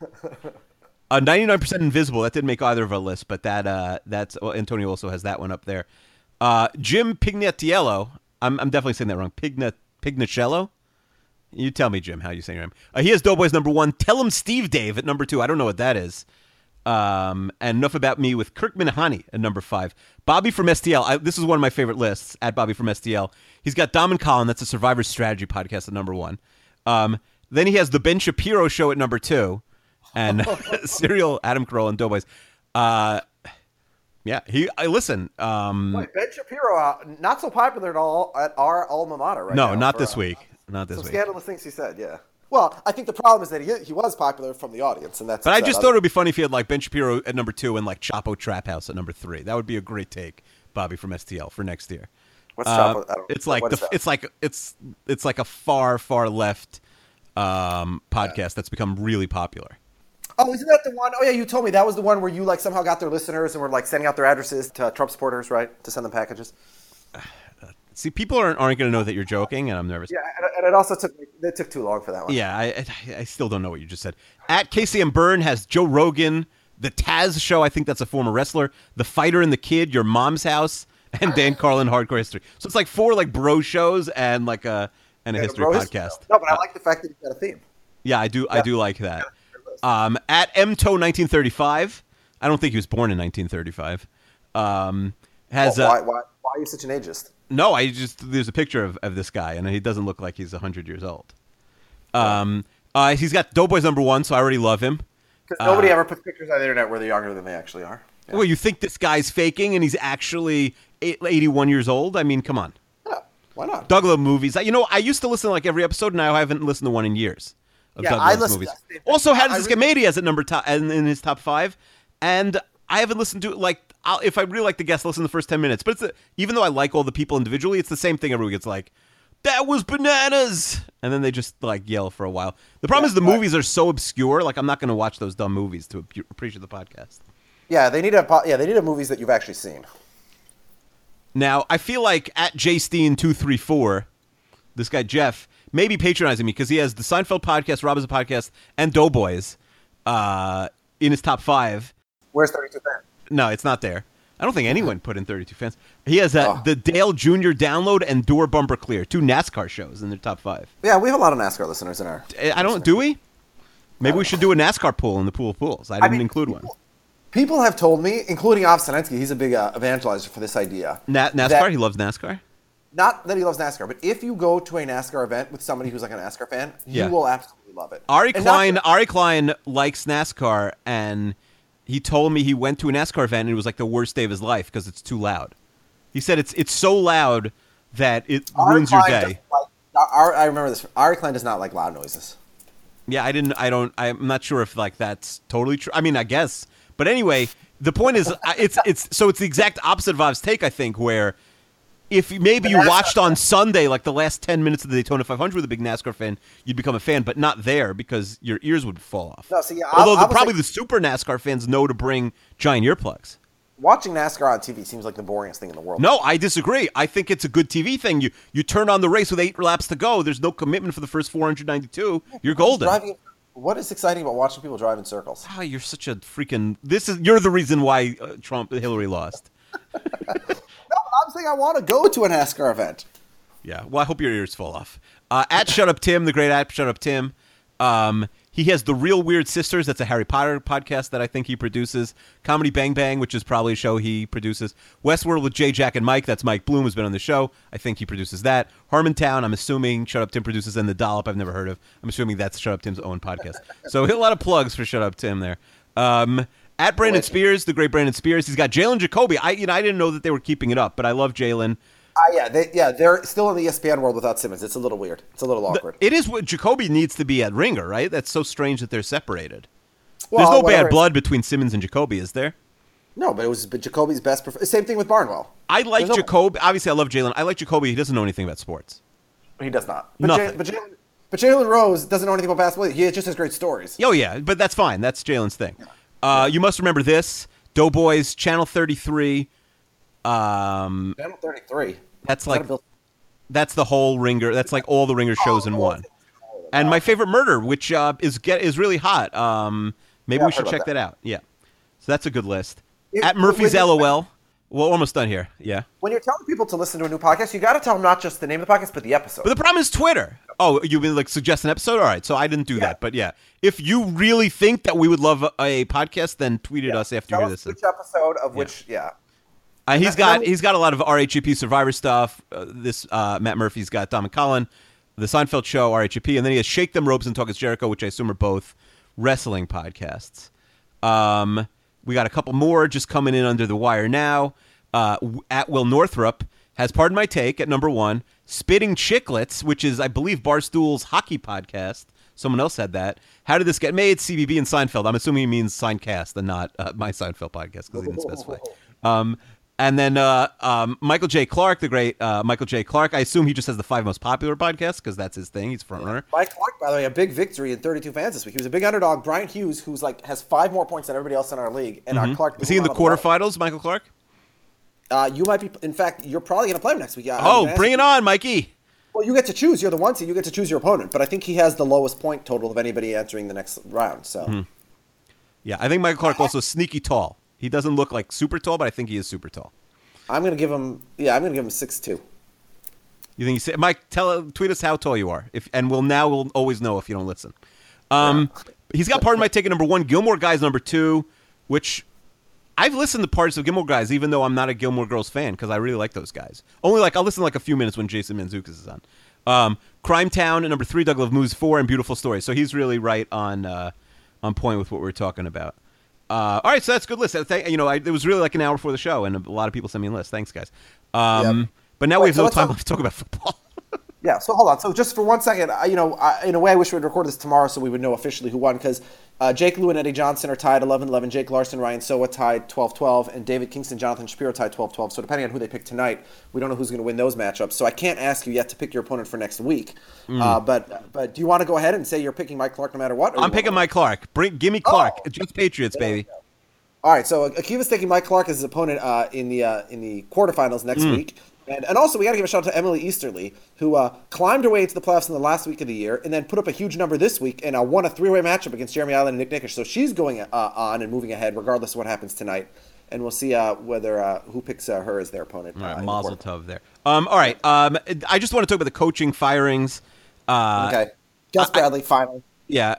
99% Invisible. That didn't make either of our lists, but that's Antonio also has that one up there. Jim Pignatello. I'm definitely saying that wrong. Pignatello? You tell me, Jim, how you say your name. He has Doughboys number 1. Tell him Steve Dave at number 2. I don't know what that is. And Enough About Me with Kirk Minahani at number 5. Bobby from STL. This is one of my favorite lists, at Bobby from STL. He's got Dom and Colin. That's a Survivor Strategy podcast at number 1. Then he has The Ben Shapiro Show at number 2. And Serial, Adam Carolla, and Doughboys. Yeah, listen. Wait, Ben Shapiro, not so popular at all at our alma mater right now. No, not this week. Not this week. Scandalous things he said, yeah. Well, I think the problem is that he was popular from the audience, and that's. But I just thought it would be funny if he had like Ben Shapiro at number 2 and like Chapo Trap House at number 3. That would be a great take, Bobby from STL for next year. What's Chapo? It's like it's like a far left podcast that's become really popular. Oh, isn't that the one? Oh, yeah, you told me that was the one where you like somehow got their listeners and were like sending out their addresses to Trump supporters, right, to send them packages. See, people aren't going to know that you're joking, and I'm nervous. Yeah, and it also took too long for that one. Yeah, I still don't know what you just said. At KCM Byrne has Joe Rogan, The Taz Show. I think that's a former wrestler. The Fighter and the Kid, Your Mom's House, and Dan Carlin, Hardcore History. So it's like 4 like bro shows and like a history podcast. No, but I like the fact that he's got a theme. Yeah, I do. Yeah. I do like that. At MTO1935, I don't think he was born in 1935. Why are you such an ageist? No, there's a picture of this guy, and he doesn't look like he's 100 years old. He's got Doughboys number 1, so I already love him. Because nobody ever puts pictures on the internet where they're younger than they actually are. Yeah. Well, you think this guy's faking, and he's actually 81 years old? I mean, come on. Yeah, why not? Doug Love movies. I used to listen to like every episode, and now I haven't listened to one in years. I listen movies. Also, How Does This Get Made? He has at number in his top 5, and I haven't listened to it. Like, if I really like the guest, listen to the first 10 minutes. But even though I like all the people individually, it's the same thing every week. It's like, that was bananas, and then they just like yell for a while. The problem is the movies are so obscure. Like, I'm not going to watch those dumb movies to appreciate the podcast. Yeah, they need a movies that you've actually seen. Now, I feel like at JSteen234, this guy Jeff may be patronizing me because he has the Seinfeld podcast, Rob is a podcast, and Doughboys in his top 5. Where's 32 Fans? No, it's not there. I don't think anyone put in 32 Fans. He has the Dale Jr. Download and Door Bumper Clear, 2 NASCAR shows in their top 5. Yeah, we have a lot of NASCAR listeners in our. Do we? Maybe we should do a NASCAR pool in the pool of pools. I didn't include one. People have told me, including Av Sinensky, he's a big evangelizer for this idea. NASCAR? He loves NASCAR? Not that he loves NASCAR, but if you go to a NASCAR event with somebody who's like a NASCAR fan, you will absolutely love it. Ari Klein likes NASCAR, and he told me he went to a NASCAR event and it was like the worst day of his life because it's too loud. He said it's so loud that it ruins your day. I remember this. Ari Klein does not like loud noises. Yeah, I'm not sure if like that's totally true. I mean, I guess. But anyway, the point is it's the exact opposite of Av's take, I think, where if maybe you watched on Sunday, like the last 10 minutes of the Daytona 500 with a big NASCAR fan, you'd become a fan, but not there because your ears would fall off. No, see, although probably the super NASCAR fans know to bring giant earplugs. Watching NASCAR on TV seems like the boringest thing in the world. No, I disagree. I think it's a good TV thing. You turn on the race with 8 laps to go. There's no commitment for the first 492. You're golden. What is exciting about watching people drive in circles? Oh, you're such a freaking... You're the reason why Hillary lost. No, I'm saying I want to go to a NASCAR event. Yeah. Well, I hope your ears fall off. At Shut Up Tim, the great at Shut Up Tim. He has The Real Weird Sisters. That's a Harry Potter podcast that I think he produces. Comedy Bang Bang, which is probably a show he produces. Westworld with Jay, Jack, and Mike. That's Mike Bloom, who's been on the show. I think he produces that. Harmontown, I'm assuming Shut Up Tim produces. And The Dollop, I've never heard of. I'm assuming that's Shut Up Tim's own podcast. So a lot of plugs for Shut Up Tim there. At Brandon Spears, the great Brandon Spears. He's got Jalen Jacoby. I didn't know that they were keeping it up, but I love Jalen. They're still in the ESPN world without Simmons. It's a little weird. It's a little awkward. It is what Jacoby needs to be at Ringer, right? That's so strange that they're separated. There's no bad blood between Simmons and Jacoby, is there? No, but it was Jacoby's best. Same thing with Barnwell. I like Jacoby. Obviously, I love Jalen. I like Jacoby. He doesn't know anything about sports. He does not. Nothing. But Jalen Rose doesn't know anything about basketball. He just has great stories. Oh, yeah, but that's fine. That's Jalen's thing. You must remember this. Doughboys, Channel 33. Channel 33. That's the whole Ringer. That's like all the Ringer shows in one. And My Favorite Murder, which is really hot. Maybe we should check that out. Yeah. So that's a good list. At Murphy's LOL. We're almost done here. Yeah. When you're telling people to listen to a new podcast, you got to tell them not just the name of the podcast, but the episode. But the problem is Twitter. Oh, you mean like suggest an episode? All right. So I didn't do that. But yeah, if you really think that we would love a podcast, then tweet at us after you hear this. Which episode of which? He's got a lot of RHEP Survivor stuff. Matt Murphy's got Dom and Colin, the Seinfeld Show, RHEP, and then he has Shake Them Ropes and Talk Is Jericho, which I assume are both wrestling podcasts. We got a couple more just coming in under the wire now. At Will Northrup has Pardon My Take at number 1. Spitting Chicklets, which is, I believe, Barstool's hockey podcast. Someone else said that. How Did This Get Made? CBB and Seinfeld. I'm assuming he means Seinecast and not my Seinfeld podcast because he didn't specify. And then Michael J. Clark, the great Michael J. Clark. I assume he just has the 5 most popular podcasts because that's his thing. He's front runner. Mike Clark, by the way, a big victory in 32 fans this week. He was a big underdog. Brian Hughes, who's has 5 more points than everybody else in our league, and Clark is he in the quarterfinals? Michael Clark. You might be. In fact, you're probably going to play him next week. Bring it on, Mikey. Well, you get to choose. You're the 1 seed. You get to choose your opponent. But I think he has the lowest point total of anybody entering the next round. So. Yeah, I think Michael Clark also sneaky tall. He doesn't look like super tall, but I think he is super tall. I'm going to give him. Yeah, I'm going to give him 6'2". You think you say, Mike? Tweet us how tall you are, and we'll always know if you don't listen. He's got Pardon My Take at number 1. Gilmore Guys number 2, which I've listened to parts of Gilmore Guys, even though I'm not a Gilmore Girls fan because I really like those guys. Only I'll listen a few minutes when Jason Mantzoukas is on. Crime Town at number 3. Doug Love Moves 4, and Beautiful Story. So he's really right on point with what we're talking about. All right, so that's a good list. It was really like an hour before the show, and a lot of people sent me a list. Thanks, guys. But now we have no time left to talk about football. Yeah, so hold on. So just for 1 second, in a way, I wish we would record this tomorrow so we would know officially who won, because Jake Lew and Eddie Johnson are tied 11-11. Jake Larson, Ryan Soa tied 12-12, and David Kingston, Jonathan Shapiro tied 12-12. So depending on who they pick tonight, we don't know who's going to win those matchups. So I can't ask you yet to pick your opponent for next week. But do you want to go ahead and say you're picking Mike Clark no matter what? I'm picking Mike Clark. Give me Clark. Just Patriots, baby. All right, so Akiva's taking Mike Clark as his opponent in the quarterfinals next week. And also, we got to give a shout out to Emily Easterly, who climbed her way into the playoffs in the last week of the year and then put up a huge number this week and won a 3-way matchup against Jeremy Allen and Nick Nickish. So she's going on and moving ahead regardless of what happens tonight. And we'll see whether who picks her as their opponent. All right, Mazel Tov there. All right, I just want to talk about the coaching firings. Okay. Gus Bradley, finally. Yeah,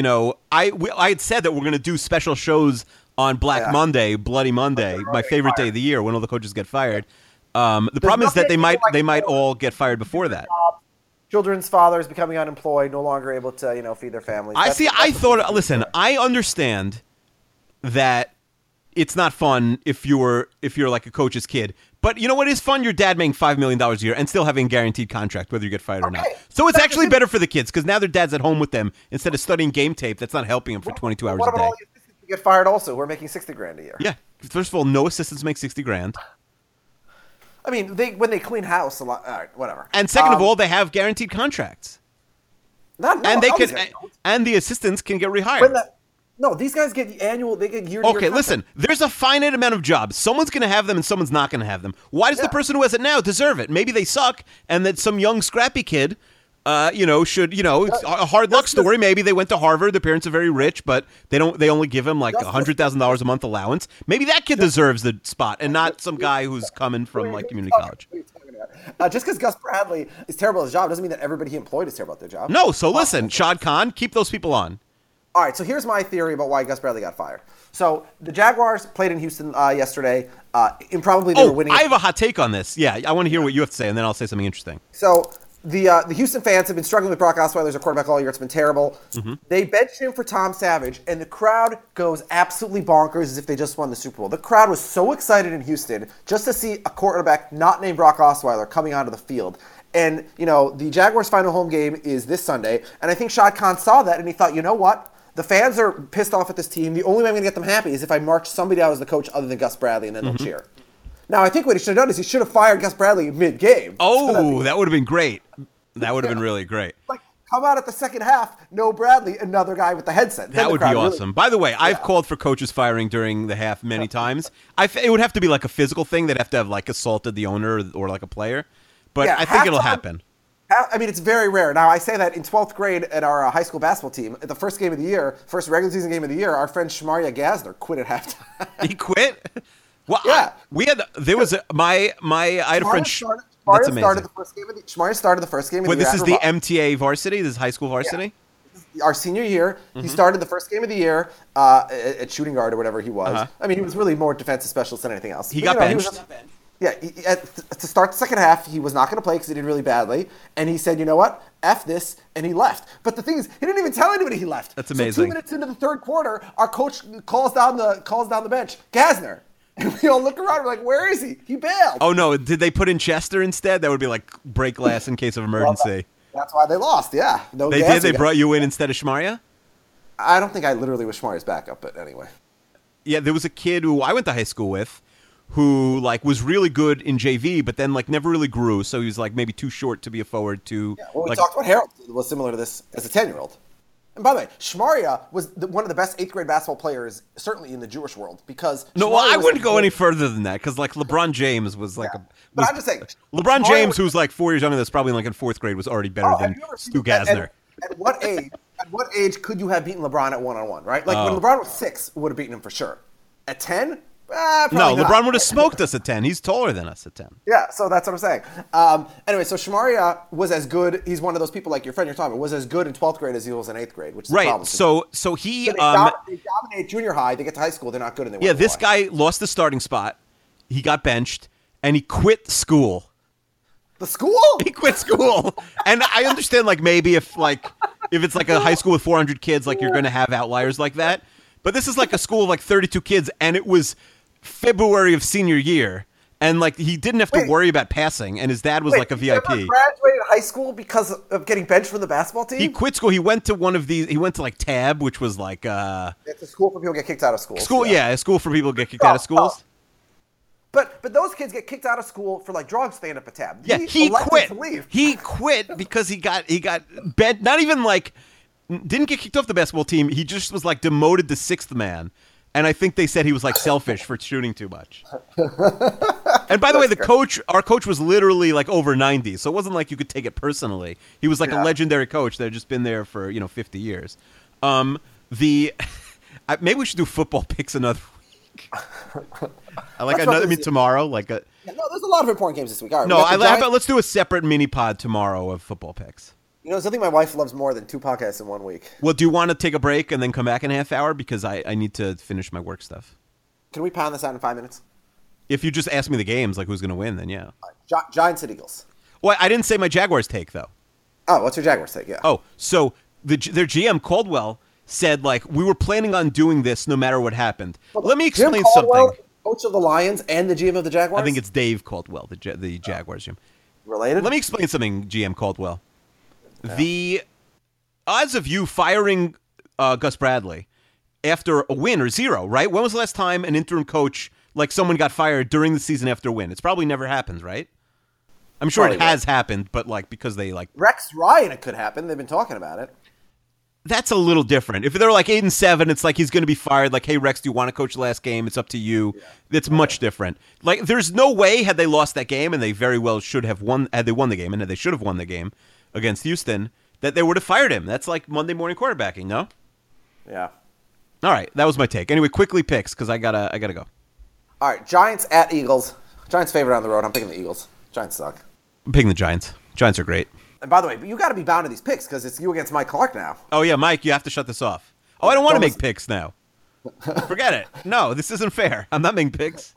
I had said that we're going to do special shows on Black Monday, Bloody Monday, my favorite day of the year, when all the coaches get fired. The problem is that they might all get fired before that. Children's fathers becoming unemployed, no longer able to feed their families. Listen, I understand that it's not fun if you're like a coach's kid. But you know what is fun? Your dad making $5 million a year and still having a guaranteed contract, whether you get fired or not. So it's actually better for the kids because now their dad's at home with them instead of studying game tape. That's not helping them for 22 hours a day. What about all the assistants who get fired also? We're making $60,000 a year. Yeah. First of all, no assistants make $60,000. I mean, when they clean house a lot. All right, whatever. And second of all, they have guaranteed contracts. And the assistants can get rehired. No, these guys get annual. They get year-to-year. Okay, listen. There's a finite amount of jobs. Someone's going to have them, and someone's not going to have them. Why does the person who has it now deserve it? Maybe they suck, and that some young scrappy kid It's a hard luck story. Maybe they went to Harvard. Their parents are very rich, but they only give him like $100,000 a month allowance. Maybe that kid deserves the spot, and not some guy who's coming from like community college. Just because Gus Bradley is terrible at his job doesn't mean that everybody he employed is terrible at their job. No, so listen, Shad Khan, keep those people on. All right, so here's my theory about why Gus Bradley got fired. So the Jaguars played in Houston yesterday. Improbably they were winning. I have a hot take on this. Yeah, I want to hear what you have to say, and then I'll say something interesting. So the Houston fans have been struggling with Brock Osweiler as a quarterback all year. It's been terrible. Mm-hmm. They benched him for Tom Savage, and the crowd goes absolutely bonkers as if they just won the Super Bowl. The crowd was so excited in Houston just to see a quarterback not named Brock Osweiler coming onto the field. And, the Jaguars' final home game is this Sunday, and I think Shad Khan saw that, and he thought, you know what? The fans are pissed off at this team. The only way I'm going to get them happy is if I march somebody out as the coach other than Gus Bradley, and then they'll cheer. Now, I think what he should have done is he should have fired Gus Bradley mid-game. Oh, that would have been great. That would have been really great. Like, come out at the second half, no Bradley, another guy with the headset. That would be awesome. By the way, I've called for coaches firing during the half many times. It would have to be like a physical thing. They'd have to have like assaulted the owner or like a player. But I think it'll happen. I mean, it's very rare. Now, I say that in 12th grade at our high school basketball team, at the first game of the year, first regular season game of the year, our friend Shmaria Gazner quit at halftime. He quit? Well, yeah. I had a friend. Shmaria started the first game of the year. Wait, this is the MTA varsity? This is high school varsity? Yeah. Our senior year, he started the first game of the year at shooting guard or whatever he was. Uh-huh. I mean, he was really more defensive specialist than anything else. He got benched. To start the second half, he was not going to play because he did really badly. And he said, you know what? F this. And he left. But the thing is, he didn't even tell anybody he left. That's amazing. So 2 minutes into the third quarter, our coach calls down the bench, Gazner. And we all look around. We're like, where is he? He bailed. Oh, no. Did they put in Chester instead? That would be like break glass in case of emergency. That's why they lost, yeah. No, they did? They brought you in instead of Shmaria? I don't think I literally was Shmaria's backup, but anyway. Yeah, there was a kid who I went to high school with who like was really good in JV, but then like never really grew. So he was like maybe too short to be a forward. We talked about Harold was similar to this as a 10-year-old. And by the way, Shmaria was one of the best 8th grade basketball players, certainly in the Jewish world, because I wouldn't go any further than that because like LeBron James was like But I'm just saying, LeBron James, who's like 4 years younger than us, probably like in 4th grade, was already better than Stu Gassner. At what age could you have beaten LeBron at 1-on-1? Right, like when LeBron was 6, would have beaten him for sure. At 10. No, LeBron would have smoked us at 10. He's taller than us at 10. Yeah, so that's what I'm saying. Anyway, so Shmaria was as good. He's one of those people like your friend you're talking about, was as good in 12th grade as he was in 8th grade, which is right. a problem. So he... they dominate junior high. They get to high school. They're not good. And they this guy lost the starting spot. He got benched, and he quit school. The school? He quit school. And I understand, like, maybe if it's like a high school with 400 kids, like, you're going to have outliers like that. But this is like a school of like 32 kids, and it was February of senior year, and like he didn't have to worry about passing, and his dad was like a VIP. He graduated high school because of getting benched from the basketball team? He quit school. He went to one of these. He went to like Tab, which was like it's a school for people who get kicked out of school. A school for people who get kicked out of schools. But those kids get kicked out of school for like drugs. They end up at Tab. Yeah, he quit. He quit because he got bent. Not even like didn't get kicked off the basketball team. He just was like demoted to 6th man. And I think they said he was like selfish for shooting too much. And by the way, our coach was literally like over 90, so it wasn't like you could take it personally. He was like a legendary coach that had just been there for 50 years. Maybe we should do football picks another week. Tomorrow. There's a lot of important games this week. All right, let's do a separate mini pod tomorrow of football picks. Something my wife loves more than 2 podcasts in 1 week. Well, do you want to take a break and then come back in a half hour? Because I need to finish my work stuff. Can we pound this out in 5 minutes? If you just ask me the games, like who's going to win, then yeah. Right. Giants at Eagles. Well, I didn't say my Jaguars take, though. Oh, what's your Jaguars take? Yeah. Oh, so their GM, Caldwell, said, like, we were planning on doing this no matter what happened. Well, let me explain something. Coach of the Lions and the GM of the Jaguars? I think it's Dave Caldwell, the Jaguars GM. Related? Let me explain something, GM Caldwell. Yeah. The odds of you firing Gus Bradley after a win are 0, right? When was the last time an interim coach, like someone got fired during the season after a win? It's probably never happens, right? I'm sure it has happened, but like because they like Rex Ryan, it could happen. They've been talking about it. That's a little different. If they're like 8-7, it's like he's going to be fired. Like, hey Rex, do you want to coach the last game? It's up to you. Yeah. It's much different. Like, there's no way had they lost that game, and they very well should have won. Had they won the game, and they should have won the game. against Houston, that they would have fired him. That's like Monday morning quarterbacking, no? Yeah. All right, that was my take. Anyway, quickly picks because I gotta go. All right, Giants at Eagles. Giants favorite on the road. I'm picking the Eagles. Giants suck. I'm picking the Giants. Giants are great. And by the way, you got to be bound to these picks because it's you against Mike Clark now. Oh yeah, Mike, you have to shut this off. Oh, I don't want to make picks now. Forget it. No, this isn't fair. I'm not making picks.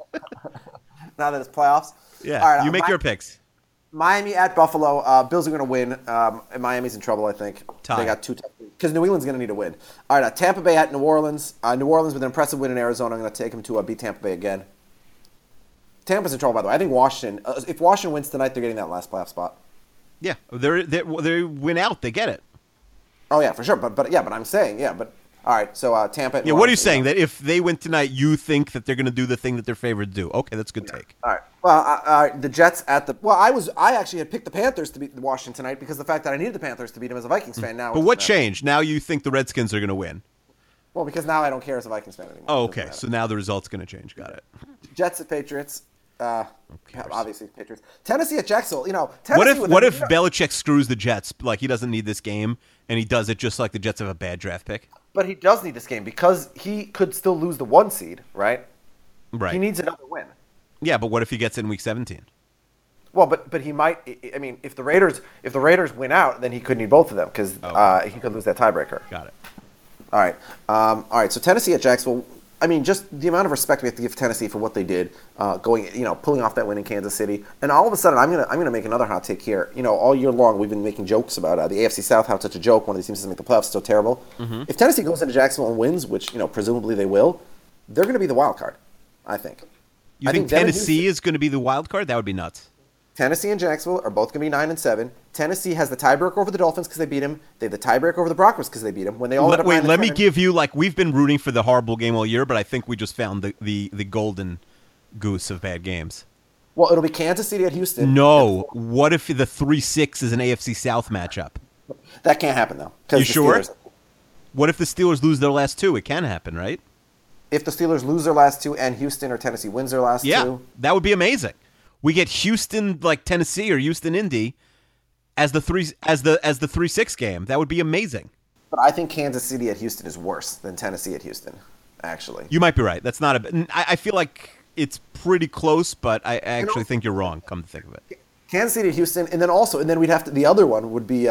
Now that it's playoffs. Yeah, all right, you make your picks. Miami at Buffalo. Bills are going to win. And Miami's in trouble, I think. Tie. They got two because New England's going to need a win. All right, Tampa Bay at New Orleans. New Orleans with an impressive win in Arizona. I'm going to take them to beat Tampa Bay again. Tampa's in trouble, by the way. I think Washington. If Washington wins tonight, they're getting that last playoff spot. Yeah, they win out. They get it. Oh yeah, for sure. But I'm saying But all right, so Tampa. Yeah, what are you saying? That if they win tonight, you think that they're going to do the thing that they're favored to do? Okay, that's a good take. All right. Well, the Jets at the. Well, I actually had picked the Panthers to beat Washington tonight because of the fact that I needed the Panthers to beat them as a Vikings fan. Now, but what changed? Now you think the Redskins are going to win? Well, because now I don't care as a Vikings fan anymore. Oh, okay. So now the result's going to change. Got it. Jets at Patriots. Obviously Patriots. Tennessee at Jacksonville. Tennessee what if Belichick screws the Jets? Like he doesn't need this game, and he does it just like the Jets have a bad draft pick. But he does need this game because he could still lose the 1 seed, right? Right. He needs another win. Yeah, but what if he gets in week 17? Well, but he might. I mean, if the Raiders win out, then he could need both of them because he could lose that tiebreaker. Got it. All right. All right. So Tennessee at Jacksonville. I mean, just the amount of respect we have to give Tennessee for what they did, pulling off that win in Kansas City, and all of a sudden, I'm gonna make another hot take here. All year long, we've been making jokes about the AFC South, how it's such a joke. One of these teams doesn't make the playoffs, so terrible. Mm-hmm. If Tennessee goes into Jacksonville and wins, which presumably they will, they're going to be the wild card. I think. You think Tennessee is going to be the wild card? That would be nuts. Tennessee and Jacksonville are both going to be 9-7. Tennessee has the tiebreaker over the Dolphins because they beat him. They have the tiebreaker over the Broncos because they beat him. When they all let me give you we've been rooting for the horrible game all year, but I think we just found the golden goose of bad games. Well, it'll be Kansas City at Houston. No, what if the 3-6 is an AFC South matchup? That can't happen though. You sure? What if the Steelers lose their last two? It can happen, right? If the Steelers lose their last two and Houston or Tennessee wins their last two, that would be amazing. We get Houston like Tennessee or Houston Indy as the 3-6 game. That would be amazing. But I think Kansas City at Houston is worse than Tennessee at Houston. Actually, you might be right. That's not I feel like it's pretty close, but I actually think you're wrong. Come to think of it, Kansas City at Houston, and then we'd have to. The other one would be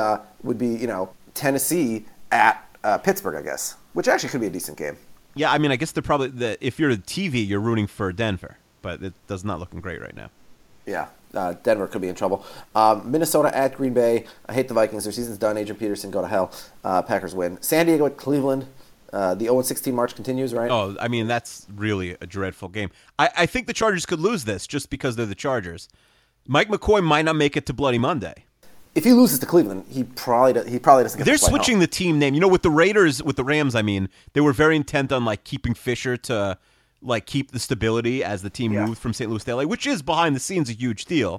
Tennessee at Pittsburgh, I guess, which actually could be a decent game. Yeah, I mean, I guess they're probably if you're a TV, you're rooting for Denver, but it does not looking great right now. Yeah, Denver could be in trouble. Minnesota at Green Bay. I hate the Vikings. Their season's done. Adrian Peterson, go to hell. Packers win. San Diego at Cleveland. The 0-16 march continues, right? Oh, I mean, that's really a dreadful game. I think the Chargers could lose this just because they're the Chargers. Mike McCoy might not make it to Bloody Monday. If he loses to Cleveland, he probably doesn't get They're to play switching home. the team name. With the Rams, I mean, they were very intent on keeping Fisher to keep the stability as the team moved from St. Louis to LA, which is behind the scenes a huge deal.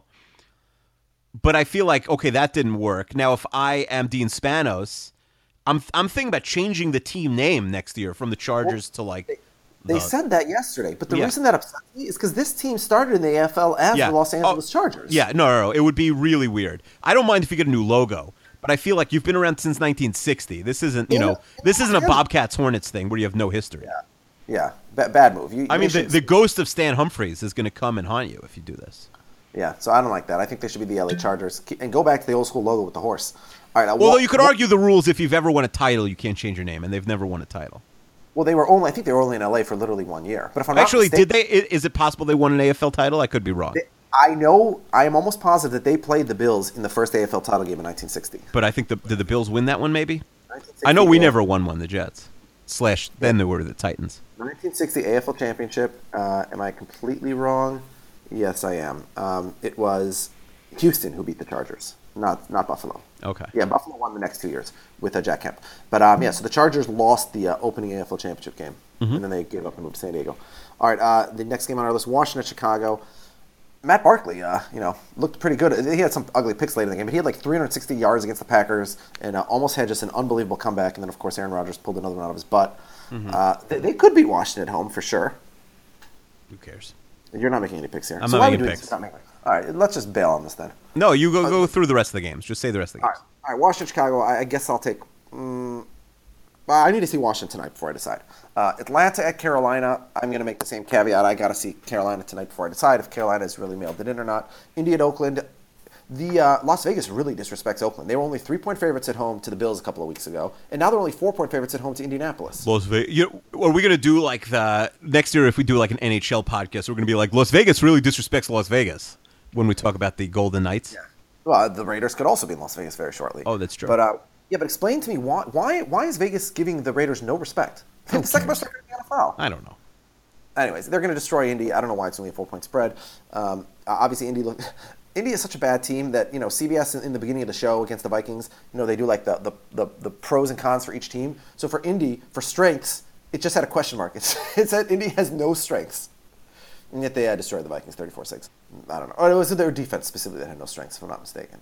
But I feel like, okay, that didn't work. Now, if I am Dean Spanos, I'm thinking about changing the team name next year from the Chargers to They said that yesterday, but the reason that upsets me is because this team started in the AFL as the Los Angeles Chargers. Yeah, no, it would be really weird. I don't mind if you get a new logo, but I feel like you've been around since 1960. This isn't, this isn't a Bobcats Hornets thing where you have no history. Yeah, bad move. The ghost of Stan Humphries is going to come and haunt you if you do this. Yeah, so I don't like that. I think they should be the LA Chargers and go back to the old school logo with the horse. All right. Although you could argue the rules, if you've ever won a title, you can't change your name, and they've never won a title. Well, I think they were only in LA for literally 1 year. But if I'm actually, not mistaken, did they? Is it possible they won an AFL title? I could be wrong. I am almost positive that they played the Bills in the first AFL title game in 1960. But I think did the Bills win that one? Maybe. I know we never won one. The Jets. Then they were the Titans. 1960 AFL championship. Am I completely wrong? Yes, I am. It was Houston who beat the Chargers, not Buffalo. Okay. Yeah, Buffalo won the next 2 years with Jack Kemp. But so the Chargers lost the opening AFL championship game, and then they gave up and moved to San Diego. All right, the next game on our list, Washington at Chicago. Matt Barkley, looked pretty good. He had some ugly picks late in the game, but he had 360 yards against the Packers and almost had just an unbelievable comeback. And then, of course, Aaron Rodgers pulled another one out of his butt. Mm-hmm. They could beat Washington at home for sure. Who cares? You're not making any picks here. I'm not making picks. All right, let's just bail on this then. No, you go through the rest of the games. Just say the rest of the games. All right, Washington, Chicago. I guess I'll take. I need to see Washington tonight before I decide. Atlanta at Carolina. I'm going to make the same caveat. I got to see Carolina tonight before I decide if Carolina has really mailed it in or not. Indy at Oakland. The Las Vegas really disrespects Oakland. They were only 3-point favorites at home to the Bills a couple of weeks ago, and now they're only 4-point favorites at home to Indianapolis. Las Vegas. Are we going to do like the next year if we do like an NHL podcast? We're going to be like Las Vegas really disrespects Las Vegas when we talk about the Golden Knights. Yeah. Well, the Raiders could also be in Las Vegas very shortly. Oh, that's true. But but explain to me why is Vegas giving the Raiders no respect? They're the second best record in the NFL. I don't know. Anyways, they're going to destroy Indy. I don't know why it's only a 4-point spread. Obviously, Indy is such a bad team that, CBS in the beginning of the show against the Vikings, they do like the pros and cons for each team. So for Indy, for strengths, it just had a question mark. It said Indy has no strengths. And yet they destroyed the Vikings 34-6. I don't know. Or it was their defense specifically that had no strengths, if I'm not mistaken.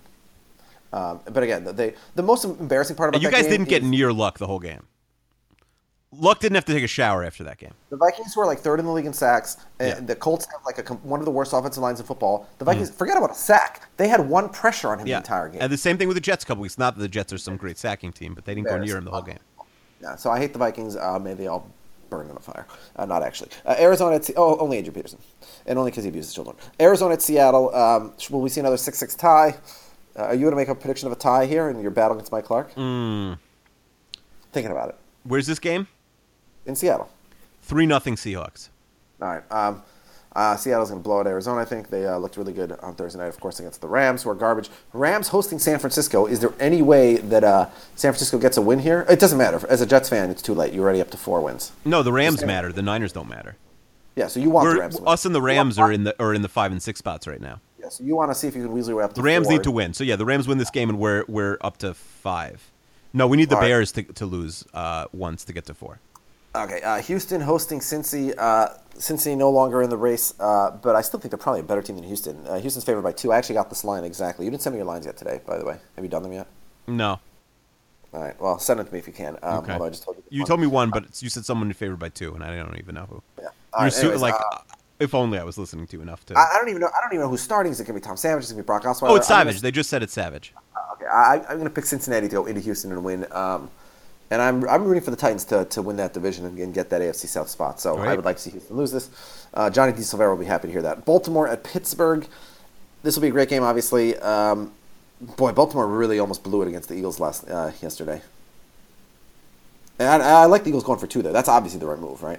But again, the most embarrassing part about you guys didn't get near luck the whole game. Luck didn't have to take a shower after that game. The Vikings were like third in the league in sacks, and the Colts have like one of the worst offensive lines in football. The Vikings, forget about a sack. They had one pressure on him the entire game. And the same thing with the Jets a couple weeks. Not that the Jets are some great sacking team, but they didn't go near him the whole game. Yeah, so I hate the Vikings. May they all burn in a fire. Not actually. Arizona at only Adrian Peterson, and only because he abuses children. Arizona at Seattle. Will we see another 6-6 tie? Are you going to make a prediction of a tie here in your battle against Mike Clark? Thinking about it. Where's this game? In Seattle. 3-0 Seahawks. All right. Seattle's going to blow out Arizona, I think. They looked really good on Thursday night, of course, against the Rams, who are garbage. Rams hosting San Francisco. Is there any way that San Francisco gets a win here? It doesn't matter. As a Jets fan, it's too late. You're already up to 4 wins. No, the Rams matter. The Niners don't matter. Yeah, so you want the Rams to win. Us and the Rams are in the 5 and 6 spots right now. Yeah, so you want to see if you can weasel your way up to 4. The Rams need to win. So, yeah, the Rams win this game, and we're up to 5. No, we need the Bears to lose once to get to 4. Okay, Houston hosting Cincy. Cincy no longer in the race, but I still think they're probably a better team than Houston. Houston's favored by 2. I actually got this line exactly. You didn't send me your lines yet today, by the way. Have you done them yet? No. All right, well, send them to me if you can. Okay. Although I just told you. You told me 1, but you said someone favored by 2, and I don't even know who. Yeah. Anyways, if only I was listening to you enough to. I don't even know who's starting. Is it going to be Tom Savage? Is it going to be Brock Osweiler? Oh, it's Savage. They just said it's Savage. Okay, I'm going to pick Cincinnati to go into Houston and win. And I'm rooting for the Titans to win that division and get that AFC South spot. So I would like to see Houston lose this. Johnny DeSilvera will be happy to hear that. Baltimore at Pittsburgh. This will be a great game, obviously. Baltimore really almost blew it against the Eagles yesterday. And I like the Eagles going for 2 there. That's obviously the right move, right?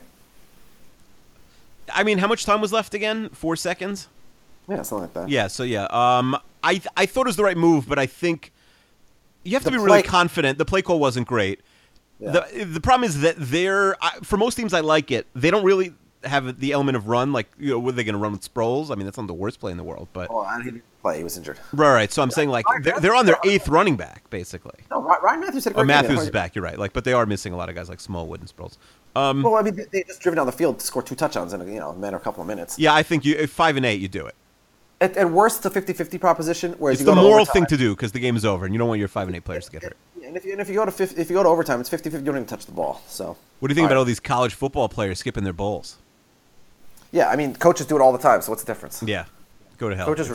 I mean, how much time was left again? 4 seconds? Yeah, something like that. Yeah, so yeah. I thought it was the right move, but I think you have to be really confident. The play call wasn't great. Yeah. The problem is that for most teams I like it, they don't really have the element of run. Like, were they going to run with Sproles? I mean, that's not the worst play in the world. But I didn't play. He was injured. Right. So I'm saying, like, they're on their 8th running back, basically. No, Ryan Matthews had a great game. Matthews is back, you're right. But they are missing a lot of guys like Smallwood and Sproles. Well, I mean, they just driven down the field to score 2 touchdowns in a matter of a couple of minutes. Yeah, I think if 5 and 8, you do it. At worst, it's a 50-50 proposition. Whereas it's the moral thing to do because the game is over and you don't want your 5 and 8 players to get hurt. And if you go to overtime, it's 50-50. You don't even touch the ball. So what do you think about all these college football players skipping their bowls? Yeah, I mean, coaches do it all the time. So what's the difference? Yeah, go to hell. Coaches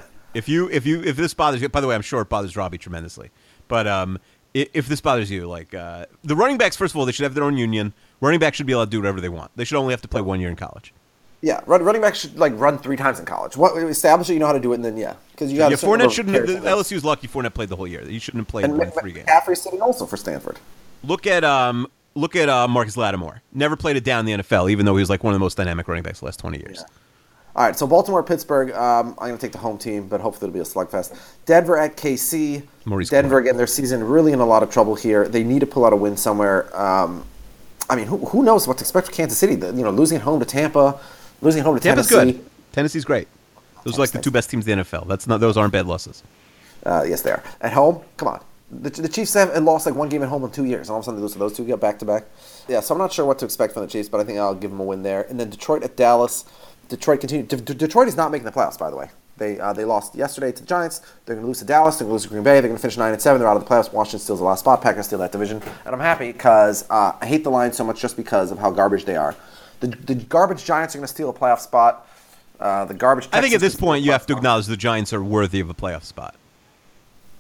If this bothers you, by the way, I'm sure it bothers Robbie tremendously. But if this bothers you, like the running backs, first of all, they should have their own union. Running backs should be allowed to do whatever they want. They should only have to play 1 year in college. Yeah, running backs should run 3 times in college. Establish that you know how to do it, and then because you got. Yeah, Fournette shouldn't. LSU's lucky Fournette played the whole year. He shouldn't have played more than 3 games. McCaffrey's sitting also for Stanford. Look at Marcus Lattimore. Never played it down in the NFL, even though he was like one of the most dynamic running backs the last 20 years. Yeah. All right, so Baltimore, Pittsburgh. I'm going to take the home team, but hopefully it'll be a slugfest. Denver at KC. Denver again. Their season really in a lot of trouble here. They need to pull out a win somewhere. I mean, who knows what to expect for Kansas City? Losing at home to Tampa. Losing at home to Tampa's Tennessee. Good. Tennessee's great. Those are like the 2 best teams in the NFL. Those aren't bad losses. Yes, they are. At home, come on. The Chiefs have lost like 1 game at home in 2 years, and all of a sudden they lose to those 2 back to back. Yeah, so I'm not sure what to expect from the Chiefs, but I think I'll give them a win there. And then Detroit at Dallas. Detroit is not making the playoffs, by the way. They lost yesterday to the Giants. They're going to lose to Dallas. They're going to lose to Green Bay. They're going to finish 9-7. They're out of the playoffs. Washington steals the last spot. Packers steal that division, and I'm happy because I hate the Lions so much just because of how garbage they are. The garbage Giants are going to steal a playoff spot. The garbage. I think at this point you have to acknowledge the Giants are worthy of a playoff spot.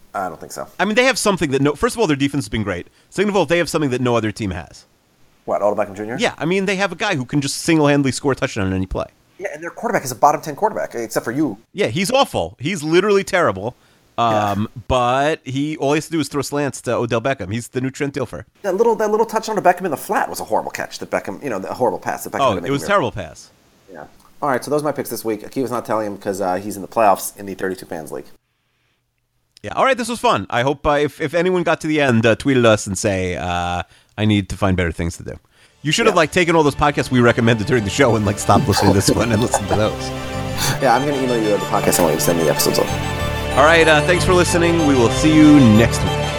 I don't think so. I mean, they have something that first of all, their defense has been great. Second of all, they have something that no other team has. What, Odell Beckham Jr.? Yeah, I mean, they have a guy who can just single-handedly score a touchdown on any play. Yeah, and their quarterback is a bottom 10 quarterback, except for you. Yeah, he's awful. He's literally terrible. But all he has to do is throw slants to Odell Beckham. He's the new Trent Dilfer. That little touchdown to Beckham in the flat was a horrible catch. That Beckham, the horrible pass. That Beckham It was a terrible pass. Yeah. All right, so those are my picks this week. Akiva's not telling him because he's in the playoffs in the 32 fans league. Yeah. All right, this was fun. I hope if anyone got to the end, tweeted us and say I need to find better things to do. You should have taken all those podcasts we recommended during the show and stopped listening to this one and listen to those. Yeah, I'm going to email you the podcast. I want you to send me the episodes over. All right, thanks for listening. We will see you next week.